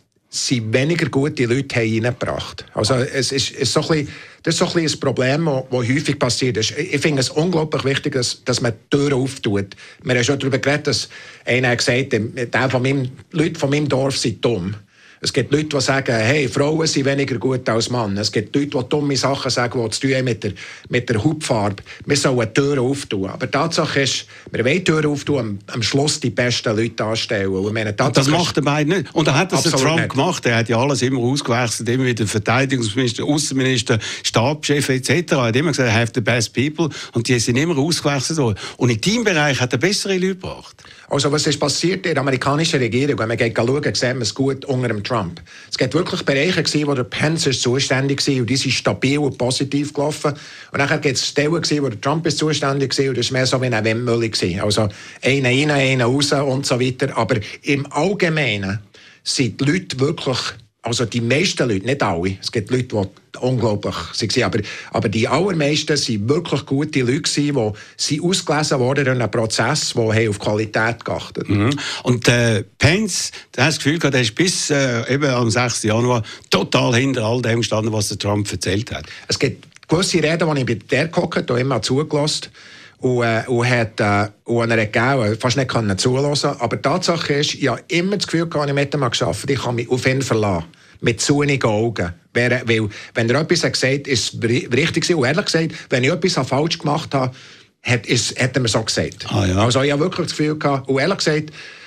sie weniger gute Leute reingebracht haben. Also das ist so ein bisschen ein Problem, das häufig passiert ist. Ich finde es unglaublich wichtig, dass man die Türen auftut. Wir haben schon darüber geredet, dass einer gesagt hat, Leute von meinem Dorf sind dumm. Es gibt Leute, die sagen, hey, Frauen sind weniger gut als Männer. Es gibt Leute, die dumme Sachen sagen, die zu tun haben mit der Hautfarbe. Wir sollen Türen auftun. Aber die Tatsache ist, wir wollen Türen auftun, am Schluss die besten Leute anstellen. Und das macht der Biden nicht. Und er hat das Trump nicht gemacht. Er hat ja alles immer ausgewechselt, immer wieder Verteidigungsminister, Außenminister, Stabschef etc. Er hat immer gesagt, I have the best people. Und die sind immer ausgewechselt worden. Und in deinem Bereich hat er bessere Leute gebracht. Also was ist passiert in der amerikanischen Regierung? Wenn man schaut, sehen wir es gut unter dem Trump. Es gibt wirklich Bereiche, wo der Pence zuständig war und die sind stabil und positiv gelaufen. Und nachher gibt es Stellen, wo der Trump ist zuständig war und das war mehr so wie eine Wemmühle. Also einer rein, einer raus und so weiter. Aber im Allgemeinen sind die Leute wirklich, also die meisten Leute, nicht alle, es gibt Leute, die unglaublich waren, aber die allermeisten waren wirklich gute Leute, die ausgelesen wurden in einem Prozess, der auf Qualität geachtet hat. Und Pence, du hast das Gefühl gehabt, er ist bis eben am 6. Januar total hinter all dem gestanden, was der Trump erzählt hat. Es gibt gewisse Reden, die ich bei der gehockt habe, immer zugelassen und er hat fast nicht zuhören. Aber die Tatsache ist, ich habe immer das Gefühl gehabt, ich mit ihm gearbeitet, ich kann mich auf ihn verlassen. Mit sonnigen Augen. Weil, wenn er etwas gesagt hat, ist es richtig gewesen. Und ehrlich gesagt, wenn ich etwas falsch gemacht habe, hat er mir so gesagt. Ah, ja. Also ich habe wirklich das Gefühl gehabt, und ehrlich gesagt,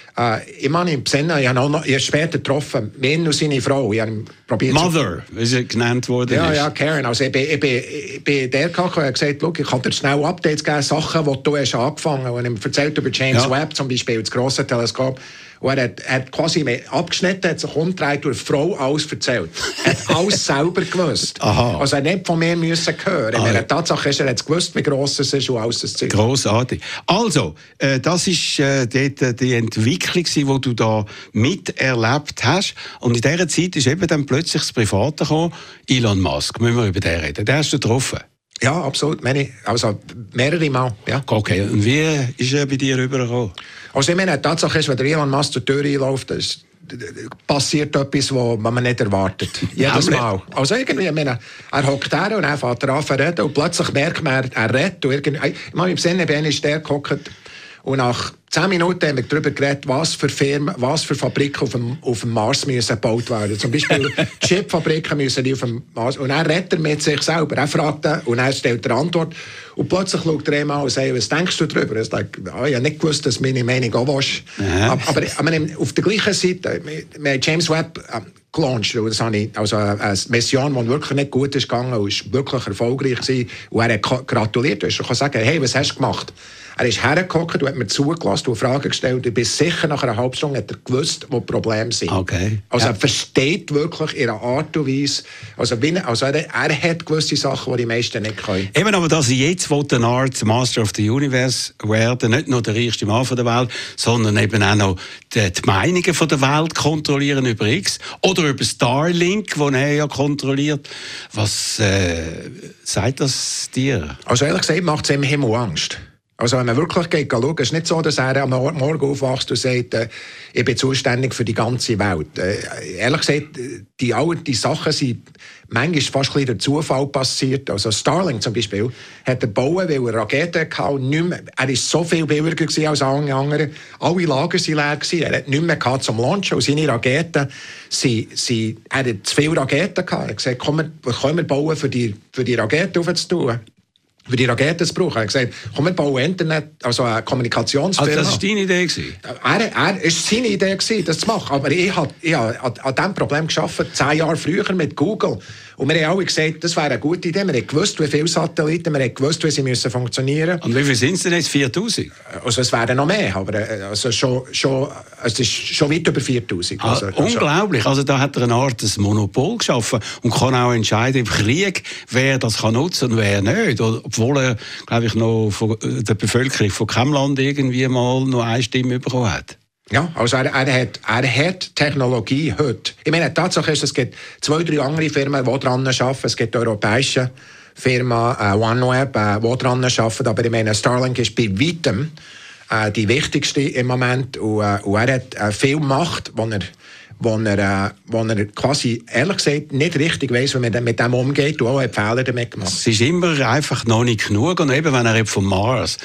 ich meine, im Sinne, ich habe später getroffen, ihn und seine Frau. Ich Mother, wie sie genannt wurde. Ja, Karen. Also ich bin der gekommen und gesagt, schau, ich kann dir schnell Updates geben, Sachen, die du hast angefangen hast. Und ich erzählt über James Webb zum Beispiel, das grosse Teleskop. Und er hat quasi abgeschnitten, hat sich umgedreht und der Frau alles erzählt. Er hat alles selber gewusst. Aha. Also er nicht von mir müssen hören. Die Tatsache ist, er hat gewusst, wie gross es ist und alles das Zeug. Grossartig. Also, das ist dort die Entwicklung, die du da miterlebt hast. Und in dieser Zeit ist eben dann plötzlich das Private gekommen. Elon Musk, müssen wir über den reden. Den hast du getroffen. Ja, absolut. Also mehrere Mal. Ja. Okay, und wie ist er bei dir rübergekommen? Also ich meine, die Tatsache ist, wenn der Elon Musk zur Tür einläuft, passiert etwas, was man nicht erwartet. Jedes Mal. Also irgendwie, ich meine, er hockt da und dann fängt er an zu reden und plötzlich merkt man, er redet. Ich meine, im Sinne ist der gehockt und nach 10 Minuten haben wir darüber geredet, was für Firmen, was für Fabriken auf dem Mars müssen gebaut werden. Zum Beispiel Chipfabriken müssen auf dem Mars. Und dann redet er mit sich selber. Er fragt ihn und er stellt eine Antwort. Und plötzlich schaut er einmal und sagt, was denkst du darüber? Ich habe nicht gewusst, dass meine Meinung auch ist. Aber auf der gleichen Seite, wir haben James Webb gelauncht. Das habe ich, also eine Mission, die wirklich nicht gut ist gegangen und ist wirklich erfolgreich war. Und er hat gratuliert. Ich kann sagen, hey, was hast du gemacht? Er ist hergehockt und hat mir zugelassen und Fragen gestellt. Ich bin sicher, nach einer halben Stunde hat er gewusst, wo die Probleme sind. Okay. Also er versteht wirklich ihre Art und Weise. Also er hat gewisse Sachen, die die meisten nicht können. Eben, aber dass ich jetzt eine Art Master of the Universe werden, nicht nur der reichste Mann der Welt, sondern eben auch noch die Meinungen der Welt kontrollieren über X oder über Starlink, den er ja kontrolliert. Was sagt das dir? Also ehrlich gesagt macht es ihm Himmel Angst. Also wenn man wirklich geht schauen, ist es nicht so, dass er am Morgen aufwacht und sagt, ich bin zuständig für die ganze Welt. Ehrlich gesagt, die Sachen sind manchmal fast ein bisschen der Zufall passiert. Also Starlink zum Beispiel hat er gebaut, weil er Raketen hatte. Er war so viel billiger als alle anderen. Alle Lager waren leer gewesen. Er hat nichts mehr zum Launchen. Und seine Raketen, er hat zu viele Raketen gehabt. Er hat gesagt, was können wir bauen, für die Raketen aufzutun? Für die Raketen zu brauchen. Er hat gesagt, komm, wir bauen Internet, also eine Kommunikationsfirma. Also das war deine Idee? Er ist seine Idee, das zu machen. Aber ich habe an diesem Problem gearbeitet, 10 Jahre früher mit Google. Und wir haben alle gesagt, das wäre eine gute Idee. Wir haben gewusst, wie viele Satelliten, wir haben gewusst, wie sie müssen funktionieren. Und wie viele sind es denn jetzt? 4'000? Also es wären noch mehr, aber also es ist schon weit über 4'000. Also, unglaublich. Also da hat er eine Art Monopol geschaffen und kann auch entscheiden im Krieg, wer das kann nutzen und wer nicht. Obwohl er, glaube ich, noch von der Bevölkerung von keinem Land irgendwie mal noch eine Stimme bekommen hat. Ja, also er hat Technologie heute. Ich meine, die Tatsache ist, es gibt 2, 3 andere Firmen, die daran arbeiten. Es gibt europäische Firma OneWeb, die daran arbeiten. Aber ich meine, Starlink ist bei weitem die wichtigste im Moment. Und er hat viel Macht, wo er quasi, ehrlich gesagt, nicht richtig weiss, wie man mit dem umgeht und auch hat Fehler damit gemacht. Es ist immer einfach noch nicht genug. Und eben, wenn er vom Mars,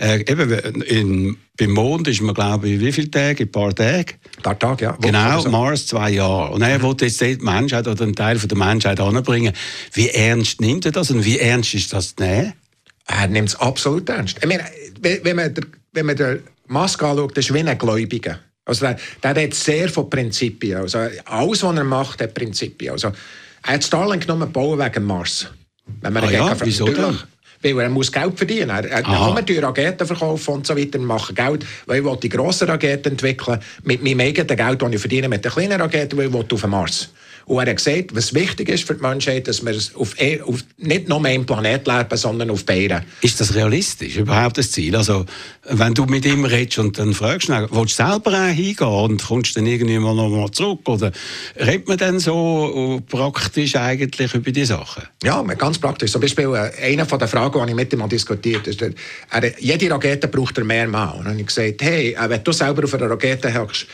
beim Mond ist man, glaube ich, wie viele Tage? Ein paar Tage? Ein paar Tage, ja. Genau, so. Mars 2 Jahre. Und er will jetzt die Menschheit oder einen Teil der Menschheit anbringen. Wie ernst nimmt er das und wie ernst ist das zu nehmen? Er nimmt es absolut ernst. Ich meine, wenn man den Musk anschaut, das ist wie ein Gläubiger. Also der hat sehr von Prinzipien. Also alles, was er macht, hat Prinzipien. Also er hat Starlink nur gebaut wegen Mars. Wenn man wieso denn? Weil er muss Geld verdienen. Er kann die Raketen verkaufen und so weiter und machen Geld, weil ich will die grossen Raketen entwickeln mit meinem eigenen Geld, das ich verdiene mit den kleinen Raketen, weil ich will auf den Mars. Und er hat gesagt, was wichtig ist für die Menschheit, dass wir auf nicht nur einen Planet leben, sondern auf beiden. Ist das realistisch, überhaupt das Ziel? Also, wenn du mit ihm redest und dann fragst, willst du selber auch hingehen und kommst dann irgendwann noch mal zurück? Oder redet man dann so praktisch eigentlich über die Sachen? Ja, ganz praktisch. Zum Beispiel eine von den Fragen, die ich mit ihm diskutiert habe, ist, jede Rakete braucht er mehr Mal. Und dann habe ich gesagt, hey, wenn du selber auf einer Rakete hockst,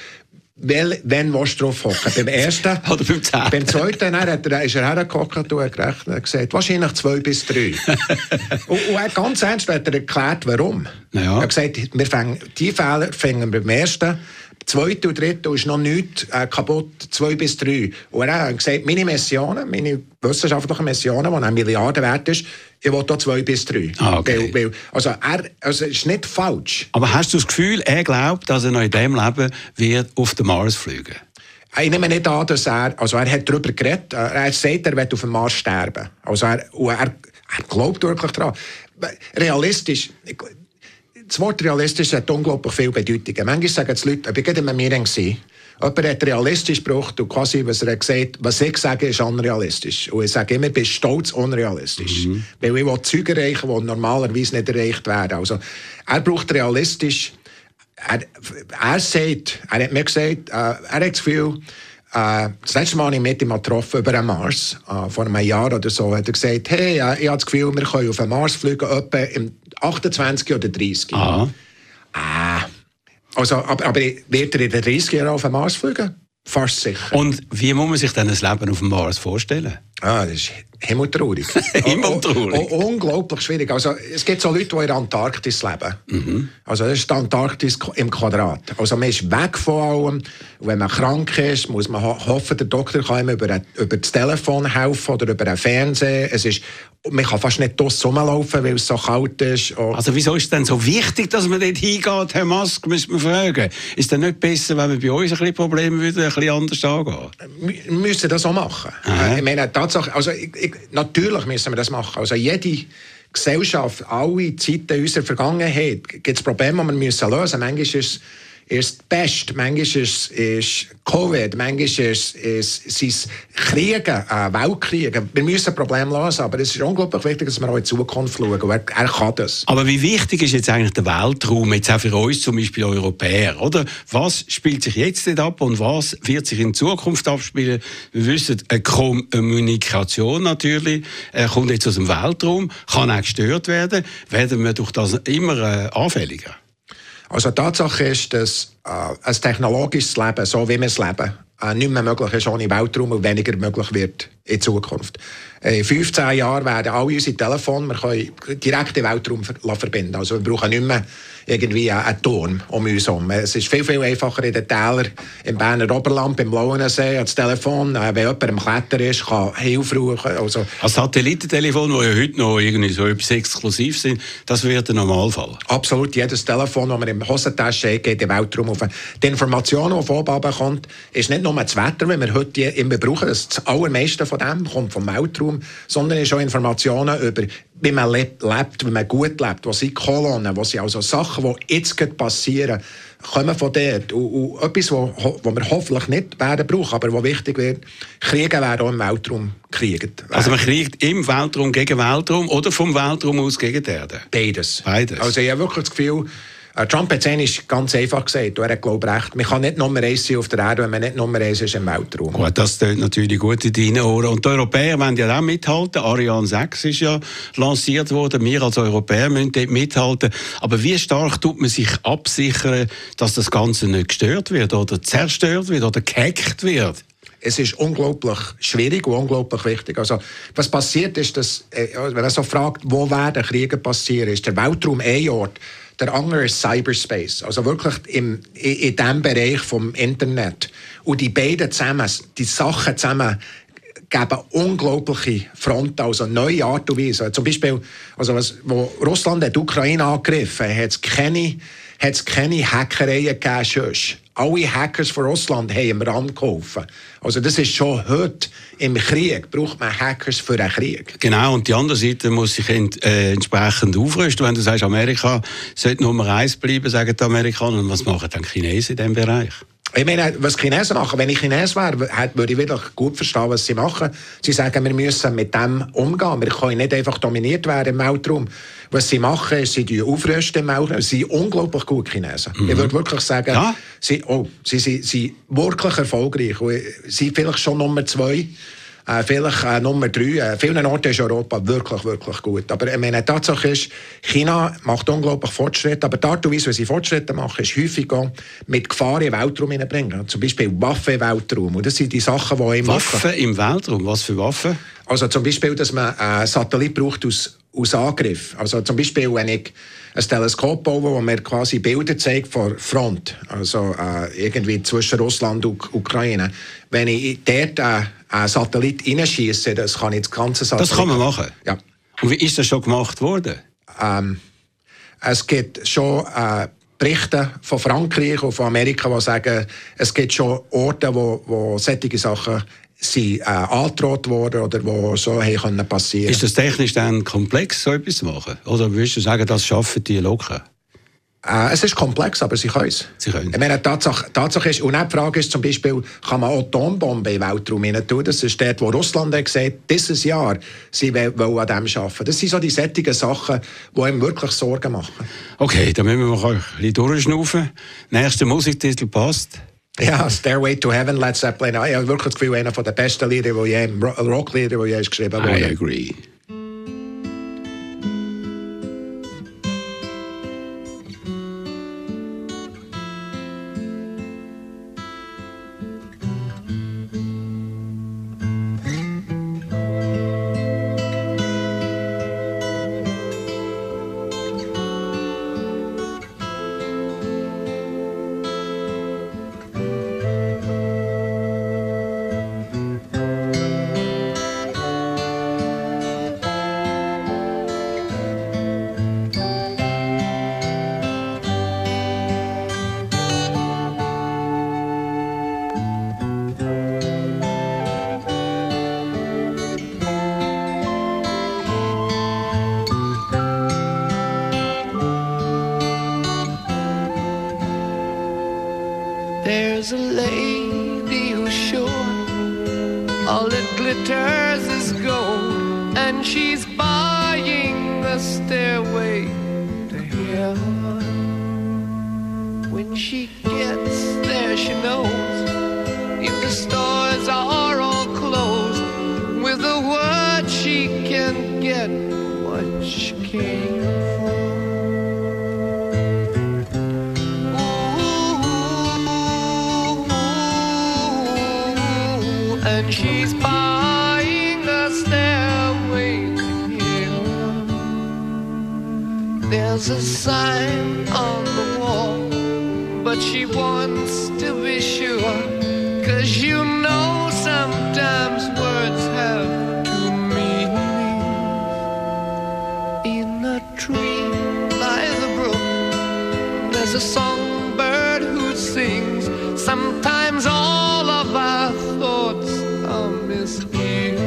wenn willst du drauf hocken? Beim ersten? Oder beim 10? Beim zweiten ist er hergehockt und hat gerechnet und gesagt, wahrscheinlich 2 bis 3. und er ganz ernst hat er erklärt, warum. Ja. Er hat gesagt, die Fehler finden wir beim ersten. Zweite und dritte ist noch nichts kaputt, 2 bis 3. Und er hat gesagt, meine wissenschaftlichen Missionen, die 1 Milliarde wert ist, ich will da 2 bis 3. Okay. Also es ist nicht falsch. Aber hast du das Gefühl, er glaubt, dass er noch in diesem Leben wird auf den Mars fliegen? Ich nehme nicht an, dass er hat darüber geredet. Er sagt, er wird auf dem Mars sterben. Also er glaubt wirklich daran. Realistisch. Das Wort realistisch hat unglaublich viel Bedeutung. Manchmal sagen die Leute, ich war gerade in einem Meeting, jemand hat realistisch gebraucht und quasi, was er gesagt hat, was ich sage, ist unrealistisch. Und ich sage immer, ich bin stolz unrealistisch. Weil ich will Züge erreichen, die normalerweise nicht erreicht werden. Also, er braucht realistisch. Er hat mir gesagt, er hat das Gefühl, das letzte Mal habe ich mit ihm getroffen über den Mars. Vor einem Jahr oder so hat er gesagt, hey, ich habe das Gefühl, wir können auf den Mars fliegen, etwa im 28 oder 30. Also, aber wird er in den 30 Jahren auf den Mars fliegen? Fast sicher. Und wie muss man sich dann ein Leben auf dem Mars vorstellen? Das ist himmeltraurig. Himmeltraurig. Unglaublich schwierig. Also, es gibt so Leute, die in der Antarktis leben. Also, das ist die Antarktis im Quadrat. Also, man ist weg von allem. Und wenn man krank ist, muss man hoffen, der Doktor kann ihm über das Telefon helfen oder über den Fernseher. Man kann fast nicht draussen rumlaufen, weil es so kalt ist. Also, wieso ist es denn so wichtig, dass man dort hingeht, Herr Musk, müsste man fragen? Ist es denn nicht besser, wenn wir bei uns ein bisschen Probleme ein bisschen anders angehen? Wir müssen das auch machen. Ich meine, Tatsache, also natürlich müssen wir das machen. Also jede Gesellschaft, alle Zeiten unserer Vergangenheit, gibt es Probleme, die wir lösen müssen. Manchmal ist es Pest, manchmal ist Covid, manchmal sind es Kriege, Weltkriege. Wir müssen Probleme lösen, aber es ist unglaublich wichtig, dass wir auch in die Zukunft schauen. Er kann das. Aber wie wichtig ist jetzt eigentlich der Weltraum, jetzt auch für uns zum Beispiel Europäer, oder? Was spielt sich jetzt dort ab und was wird sich in Zukunft abspielen? Wir wissen, eine Kommunikation natürlich kommt jetzt aus dem Weltraum, kann auch gestört werden. Werden wir durch das immer anfälliger? Also Tatsache ist, dass ein technologisches Leben, so wie wir es leben, nicht mehr möglich ist ohne Weltraum und weniger möglich wird in Zukunft. In 15 Jahren werden alle unsere Telefone, wir können direkt den Weltraum verbinden. Also wir brauchen nicht mehr irgendwie einen Turm um uns herum. Es ist viel, viel einfacher in den Tälern, im Berner Oberland, beim Lauensee, das Telefon, wenn jemand am Klettern ist, kann Hilfe rufen. Also ein Satellitentelefon, die ja heute noch irgendwie so etwas exklusiv sind, das wird der Normalfall. Absolut, jedes Telefon, das man in der Hosentasche hat, geht in den Weltraum auf. Die Information, die von oben kommt, ist nicht nur das Wetter, wie wir heute immer brauchen, das allermeiste von dem kommt vom Weltraum, sondern ist auch Informationen über, wie man lebt, wie man gut lebt, was sind Kolonnen, was sind also Sachen, die jetzt passieren, kommen von dort. Und etwas, was wir hoffentlich nicht werden brauchen, aber was wichtig wird, Kriege werden auch im Weltraum kriegen. Also man kriegt im Weltraum gegen Weltraum oder vom Weltraum aus gegen die Erde? Beides. Also ich habe wirklich das Gefühl, Trump hat es ganz einfach gesagt, und er hat, glaube ich, recht. Man kann nicht Nummer 1 sein auf der Erde, wenn man nicht Nummer 1 ist im Weltraum. Gut, das tönt natürlich gut in deinen Ohren. Und die Europäer wollen ja auch mithalten. Ariane 6 ist ja lanciert worden. Wir als Europäer müssen dort mithalten. Aber wie stark tut man sich absichern, dass das Ganze nicht gestört wird oder zerstört wird oder gehackt wird? Es ist unglaublich schwierig und unglaublich wichtig. Also, was passiert ist, dass, wenn man so fragt, wo werden Kriege passieren, ist der Weltraum ein Ort. Der andere ist Cyberspace, also wirklich in diesem Bereich vom Internet. Und die beiden zusammen, die Sachen zusammen, geben unglaubliche Fronten, also neue Art und Weise. Zum Beispiel, also wo Russland die Ukraine angegriffen hat, es keine Hackereien gegeben. Alle Hackers von Russland haben im Rand geholfen. Also das ist schon heute im Krieg, braucht man Hackers für einen Krieg. Genau, und die andere Seite muss sich entsprechend aufrüsten. Wenn du sagst, Amerika sollte Nummer 1 bleiben, sagen die Amerikaner, und was machen dann Chinesen in diesem Bereich? Ich meine, was Chinesen machen, wenn ich Chines wäre, würde ich wirklich gut verstehen, was sie machen. Sie sagen, wir müssen mit dem umgehen. Wir können nicht einfach dominiert werden im Weltraum. Was sie machen, ist, sie aufrüsten im Weltraum. Sie sind unglaublich gut, Chinesen. Ich würde wirklich sagen, ja? sie sind wirklich erfolgreich. Sie sind vielleicht schon Nummer 2. Vielleicht Nummer 3. Vielen Orten ist Europa wirklich, wirklich gut. Aber ich meine, die Tatsache ist, China macht unglaublich Fortschritte, aber die Art und Weise, wie sie Fortschritte machen, ist häufig auch mit Gefahren im Weltraum hineinbringen. Zum Beispiel Waffen im Weltraum. Und das sind die Sachen, die Waffen im Weltraum? Was für Waffen? Also zum Beispiel, dass man einen Satellit braucht aus Angriff. Also zum Beispiel, wenn ich ein Teleskop baue, wo mir quasi Bilder zeigt von Front, also irgendwie zwischen Russland und Ukraine. Wenn ich dort einen Satellit reinschiesse, das kann ich das ganze Satellit... Das kann man machen? Ja. Und wie ist das schon gemacht worden? Es gibt schon Berichte von Frankreich und von Amerika, die sagen, es gibt schon Orte, wo solche Sachen sind angedroht worden oder wo so passieren können. Ist das technisch dann komplex, so etwas zu machen? Oder würdest du sagen, das schaffen die locker? Es ist komplex, aber sie können es. Ich meine, die Tatsache ist, und die Frage ist zum Beispiel, kann man Atombomben in den Weltraum hinein tun? Das ist dort, wo Russland hat gesagt, dieses Jahr, sie wollen an dem arbeiten. Das sind so die sättigen Sachen, die einem wirklich Sorgen machen. Okay, dann müssen wir mal ein bisschen durchschnaufen. Nächster Musiktitel passt. Ja, Stairway to Heaven, Led Zeppelin. Ich habe wirklich das Gefühl, einer der besten Lieder, Rocklieder, die je geschrieben wurde. I agree. There's a lady who's sure all that glitters is gold, and she's buying a stairway to heaven. When she gets there, she knows if the stores are all closed, with a word she can get what she came for. And she's buying a stairway to heaven. There's a sign on the wall, but she wants to be sure, 'cause you know sometimes words have two meanings. In a tree by the brook, there's a songbird who sings. Sometimes all of our thoughts are misgiven.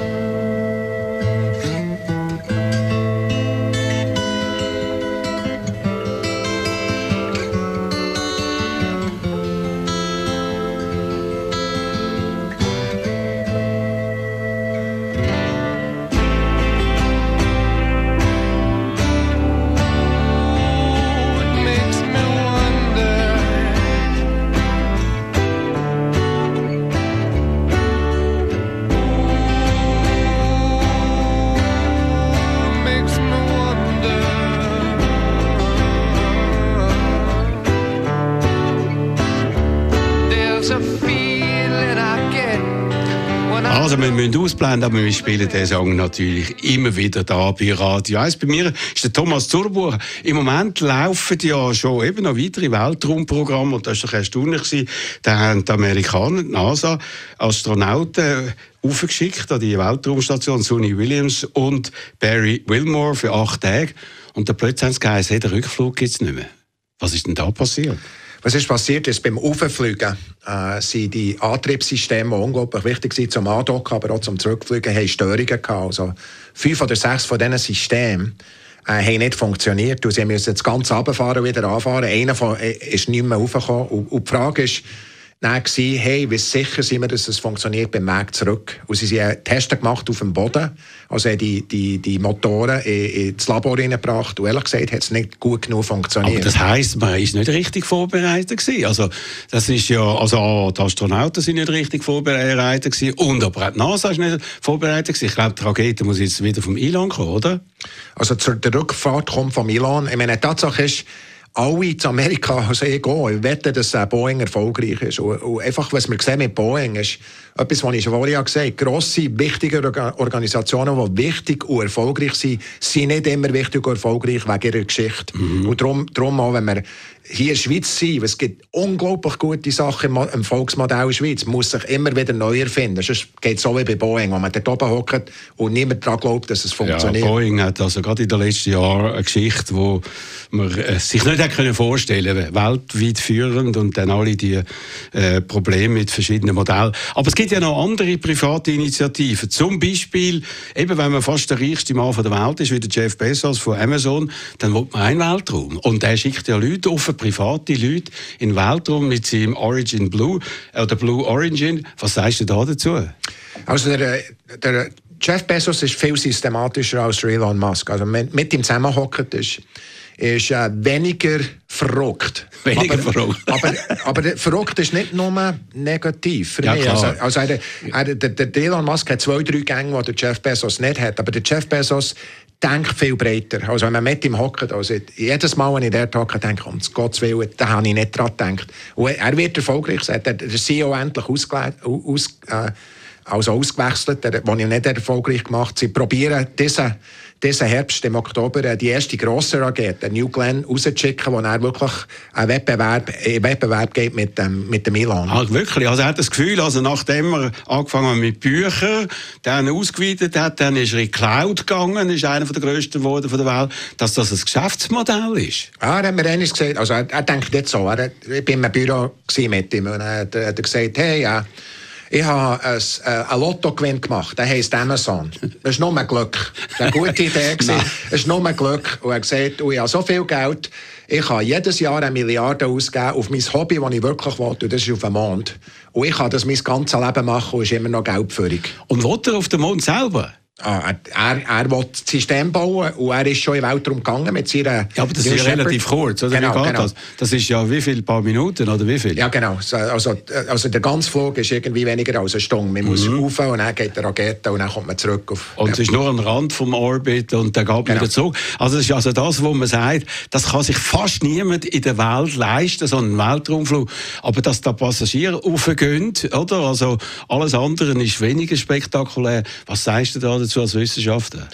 Also wir müssen ausblenden, aber wir spielen diesen Song natürlich immer wieder da bei Radio 1. Bei mir ist der Thomas Zurbucher. Im Moment laufen ja schon eben noch weitere Weltraumprogramme, und das war doch erstaunlich gewesen. Da haben die Amerikaner, die NASA, Astronauten aufgeschickt an die Weltraumstation Suni Williams und Barry Wilmore für 8 Tage. Und dann plötzlich haben sie geheißen, hey, den Rückflug gibt es nicht mehr. Was ist denn da passiert? Was ist passiert ist, beim Auffliegen sind die Antriebssysteme, die unglaublich wichtig sind zum Andocken, aber auch zum Zurückfliegen, haben Störungen gehabt. Also 5 oder 6 von diesen Systemen haben nicht funktioniert. Und sie müssen das Ganze runterfahren und wieder anfahren. Einer ist nicht mehr raufgekommen. Und die Frage ist dann, hey, wie sicher sind wir, dass es funktioniert beim Weg zurück? Und sie haben Tests gemacht auf dem Boden, also haben die Motoren ins Labor reingebracht, und ehrlich gesagt hat es nicht gut genug funktioniert. Aber das heisst, man ist nicht richtig vorbereitet gewesen. Also das ist ja, also die Astronauten sind nicht richtig vorbereitet gewesen, und aber auch die NASA ist nicht vorbereitet gewesen. Ich glaube, die Rakete muss jetzt wieder vom Elon kommen, oder? Also der Rückfahrt kommt vom Elon. Ich meine, die Tatsache ist, alle zu Amerika gehen. Ich wette, dass Boeing erfolgreich ist. Und einfach, was wir sehen mit Boeing, ist etwas, was ich schon vorher gesagt habe. Grosse, wichtige Organisationen, die wichtig und erfolgreich sind, sind nicht immer wichtig und erfolgreich wegen ihrer Geschichte. Mhm. Und darum auch, wenn wir hier in der Schweiz sind, es gibt unglaublich gute Sachen im Volksmodell in der Schweiz, muss sich immer wieder neu erfinden. Sonst geht es so wie bei Boeing, wo man dort oben hockt und niemand daran glaubt, dass es funktioniert. Ja, Boeing hat also gerade in den letzten Jahren eine Geschichte, die man sich nicht hätte vorstellen können. Weltweit führend, und dann alle die Probleme mit verschiedenen Modellen. Aber es gibt ja noch andere private Initiativen. Zum Beispiel, eben wenn man fast der reichste Mann der Welt ist, wie der Jeff Bezos von Amazon, dann will man einen Weltraum. Und er schickt ja Leute auf, private Leute in den Weltraum mit seinem Origin Blue, oder Blue Origin. Was sagst du da dazu? Also der Jeff Bezos ist viel systematischer als Elon Musk. Also mit ihm zusammenhocken ist weniger verrückt Weniger verrückt. Aber verrückt ist nicht nur negativ für mich. Also der Elon Musk hat 2-3 Gänge, die der Jeff Bezos nicht hat. Aber der Jeff Bezos denkt viel breiter. Also wenn man mit ihm hockt, also jedes Mal, wenn ich dort hocke, denke ich, um Gottes Willen, da habe ich nicht dran gedacht. Und er wird erfolgreich sein. Der CEO endlich ausgewechselt, den ich nicht erfolgreich gemacht. Sie probieren diesen Herbst, im Oktober, die erste grosse Rakete, New Glenn, rauszuschicken, wo er wirklich einen Wettbewerb geht mit dem Elon. Wirklich? Also er hat das Gefühl, also nachdem er angefangen hat mit Büchern, dann ausgeweitet hat, dann ist er in die Cloud gegangen, ist einer der grössten geworden von der Welt, dass das ein Geschäftsmodell ist. Ja, er hat mir eines gesagt, also er denkt nicht so. Ich war in einem Büro mit ihm und er hat gesagt, hey, ich habe einen Lottogewinn gemacht, der heisst Amazon. Das ist nur ein Glück. Das war eine gute Idee. Das ist nur ein Glück. Und er hat gesagt, ich habe so viel Geld, ich kann jedes Jahr 1 Milliarde ausgeben auf mein Hobby, das ich wirklich will, und das ist auf dem Mond. Und ich kann das mein ganzes Leben machen und ist immer noch Geldführung. Und will er auf dem Mond selber? Er will das System bauen und er ist schon in den Weltraum gegangen mit seiner... Ja, aber das ist relativ kurz, oder? Genau, wie geht das? Das ist ja wie viel, ein paar Minuten, oder wie viel? Ja, genau. Also der ganze Flug ist irgendwie weniger als eine Stunde. Man muss rauf und dann geht die Rakete und dann kommt man zurück auf... Und es ist nur ein Rand vom Orbit und dann geht man wieder zurück. Also das ist also das, wo man sagt, das kann sich fast niemand in der Welt leisten, so einen Weltraumflug. Aber dass da Passagiere raufgehen, oder? Also alles andere ist weniger spektakulär. Was sagst du da dazu als Wissenschaftler?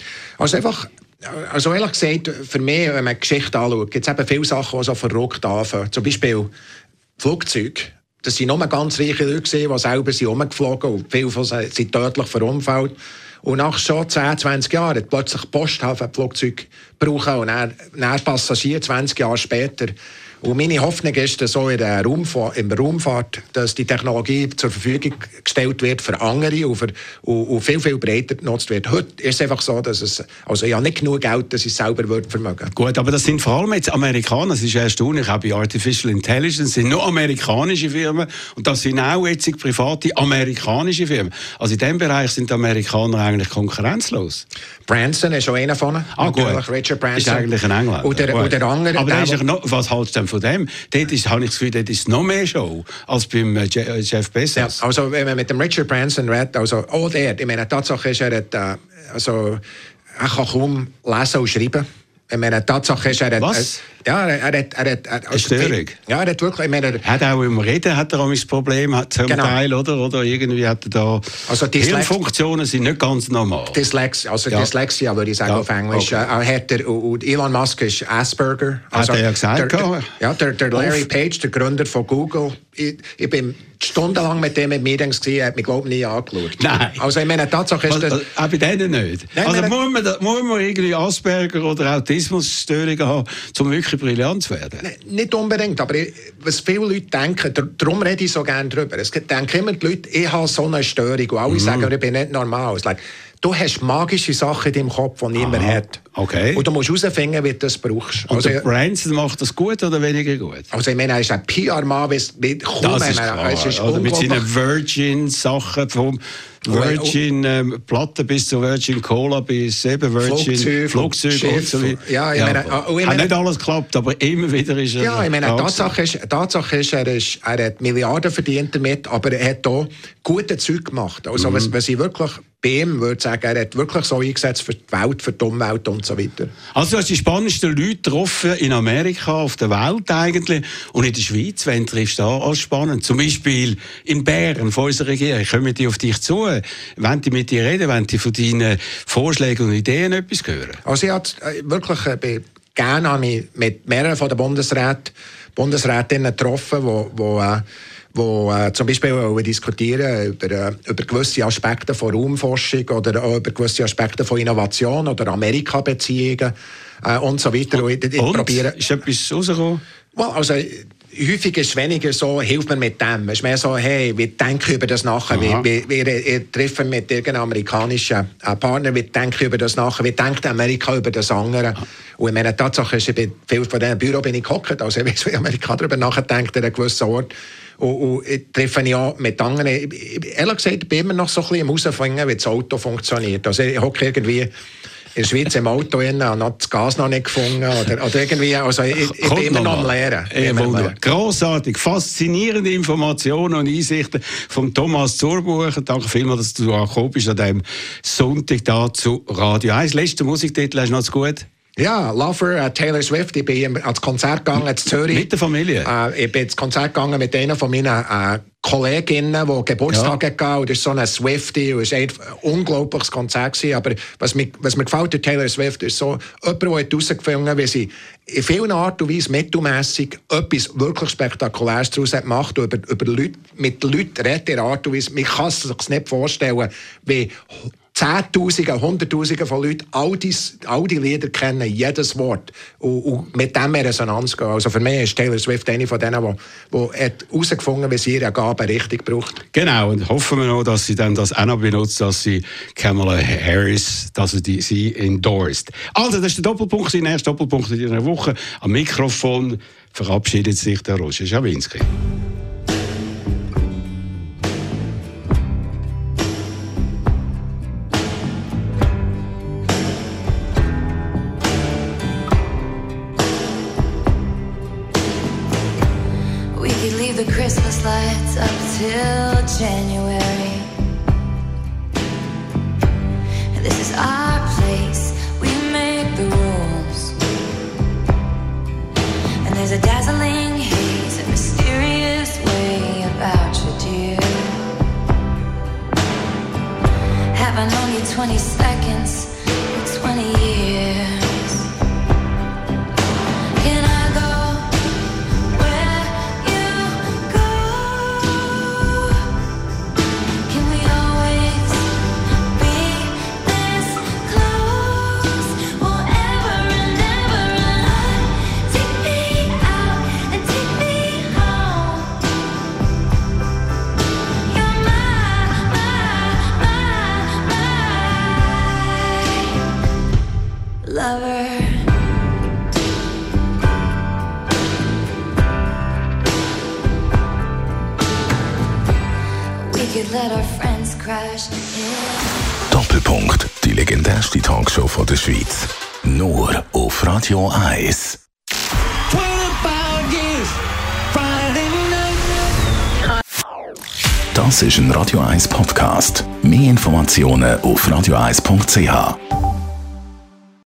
Also ehrlich gesagt, für mich, wenn man die Geschichte anschaut, gibt es eben viele Sachen, die so verrückt anfangen. Zum Beispiel Flugzeuge. Das waren nur ganz reiche Leute, die selber rumgeflogen sind und viele von ihnen sind tödlich verunfallt. Und nach schon 10, 20 Jahren hat plötzlich die Posthafen Flugzeuge gebraucht und dann Passagier 20 Jahre später. Und meine Hoffnung ist, dass so in der Raumfahrt, dass die Technologie zur Verfügung gestellt wird für andere und viel, viel breiter genutzt wird. Heute ist es einfach so, dass es nicht genug Geld, dass es selber vermögen. Gut, aber das sind vor allem jetzt Amerikaner. Das ist erstaunlich, auch bei Artificial Intelligence sind nur amerikanische Firmen und das sind auch jetzt private amerikanische Firmen. Also in diesem Bereich sind die Amerikaner eigentlich konkurrenzlos. Branson ist schon einer von ihnen. Gut. Richard Branson. Ist eigentlich ein Engländer. Und der andere... Aber was hältst du denn von dem? Dort habe ich das Gefühl, dort ist noch mehr Show als beim Jeff Bezos. Ja, also wenn man mit dem Richard Branson redet, ich meine, die Tatsache ist, er kann kaum lesen und schreiben. Ich meine, die Tatsache ist, er hat... Was? Er hat eine Störung? Ja, er hat wirklich... Ich meine, hat auch im Reden hat er auch ein Problem, zum Teil, oder irgendwie hat er da... Also die Hirnfunktionen sind nicht ganz normal. Dyslexia, würde ich sagen, auf Englisch. Okay. Und Elon Musk ist Asperger. Hat er ja gesagt. Der Larry Page, der Gründer von Google, ich bin stundenlang mit dem in Meetings gewesen, er hat mich, glaube ich, nie angeschaut. Nein. Also ich meine, die Tatsache ist... Auch bei denen nicht? Nein, also muss man irgendwie Asperger oder Autismusstörungen haben, um wirklich brillant zu werden? Nein, nicht unbedingt, aber was viele Leute denken, darum rede ich so gerne darüber. Es denken immer die Leute, ich habe so eine Störung und alle sagen, ich bin nicht normal. Du hast magische Sachen in deinem Kopf, die niemand hat. Okay. Und du musst herausfinden, wie du das brauchst. Und der Branson macht das gut oder weniger gut? Also ich meine, er ist ein PR-Mann, wie kaum. Das ist klar. Es ist mit seinen Virgin-Sachen, vom Virgin-Platte bis zu Virgin Cola, bis eben Virgin Flugzeuge und so weiter. Ja, ich meine, hat nicht alles geklappt, aber immer wieder ist er... Ja, ich meine, Tatsache ist, er hat Milliarden verdient damit, aber er hat auch gute Zeug gemacht. Also was ich wirklich bei ihm würde sagen, er hat wirklich so eingesetzt für die Welt, für die Umwelt und so weiter. Also du hast die spannendsten Leute getroffen in Amerika, auf der Welt eigentlich, und in der Schweiz, wen triffst du da als spannend? Zum Beispiel in Bern, von unserer Regierung, kommen die auf dich zu, wenn die mit dir reden, wenn die von deinen Vorschlägen und Ideen etwas hören? Also ich habe wirklich gerne habe ich mit mehreren von den Bundesrätinnen getroffen, wo zum Beispiel diskutieren über gewisse Aspekte von Raumforschung oder auch über gewisse Aspekte von Innovation oder Amerika-Beziehungen und so weiter. Und? Ist etwas rausgekommen? Well, also, häufig ist es weniger so, hilft mir mit dem. Es ist mehr so, hey, wir denken über das nachher. Wir treffen mit irgendeinem amerikanischen Partner, wir denken über das nachher. Wir denken Amerika über das andere. Und in meiner Tatsache ist, bei vielen von diesen Büro bin ich gehockt. Also, ich weiß, wie Amerika darüber nachdenkt an einem gewissen Ort. Und ich treffe ich auch mit anderen. Ehrlich gesagt, ich bin immer noch so ein bisschen am herausfinden, wie das Auto funktioniert. Also ich hocke irgendwie in der Schweiz im Auto rein und noch das Gas noch nicht gefunden. Oder irgendwie, also ich bin immer noch am Lehren. Grossartig, faszinierende Informationen und Einsichten von Thomas Zurbucher. Danke vielmals, dass du gekommen bist an diesem Sonntag da zu Radio 1. Letzter Musiktitel, hast du noch zu gut? Ja, Lover, Taylor Swift. Ich bin ans Konzert gegangen in Zürich. Mit der Familie? Ich bin ins Konzert gegangen mit einer von meinen Kolleginnen, die Geburtstag hatten. Und das ist so eine Swiftie. Und es war ein unglaubliches Konzert gewesen. Aber was mir gefällt an Taylor Swift, ist so jemand, der herausgefunden hat, wie sie in vielen Art und Weise mittelmässig etwas wirklich Spektakuläres daraus macht und über Leute, mit Leuten redet in der Art und Weise. Man kann es sich nicht vorstellen, wie Zehntausende, Hunderttausende von Leuten all die Lieder kennen, jedes Wort, und mit dem in Resonanz gehen. Also für mich ist Taylor Swift eine von denen, die herausgefunden hat, wie sie ihre Gabe richtig braucht. Genau, und hoffen wir noch, dass sie dann das auch noch benutzt, dass sie Kamala Harris, dass sie endorsed. Also, das ist der Doppelpunkt, der erste Doppelpunkt in dieser Woche. Am Mikrofon verabschiedet sich der Roger Schawinski. The Christmas lights up till January. This is our place, we make the rules. And there's a dazzling haze, a mysterious way about you, dear. Haven't known you 20 seconds, or 20 years. Doppelpunkt, die legendärste Talkshow von der Schweiz. Nur auf Radio 1. Das ist ein Radio 1 Podcast. Mehr Informationen auf radio1.ch.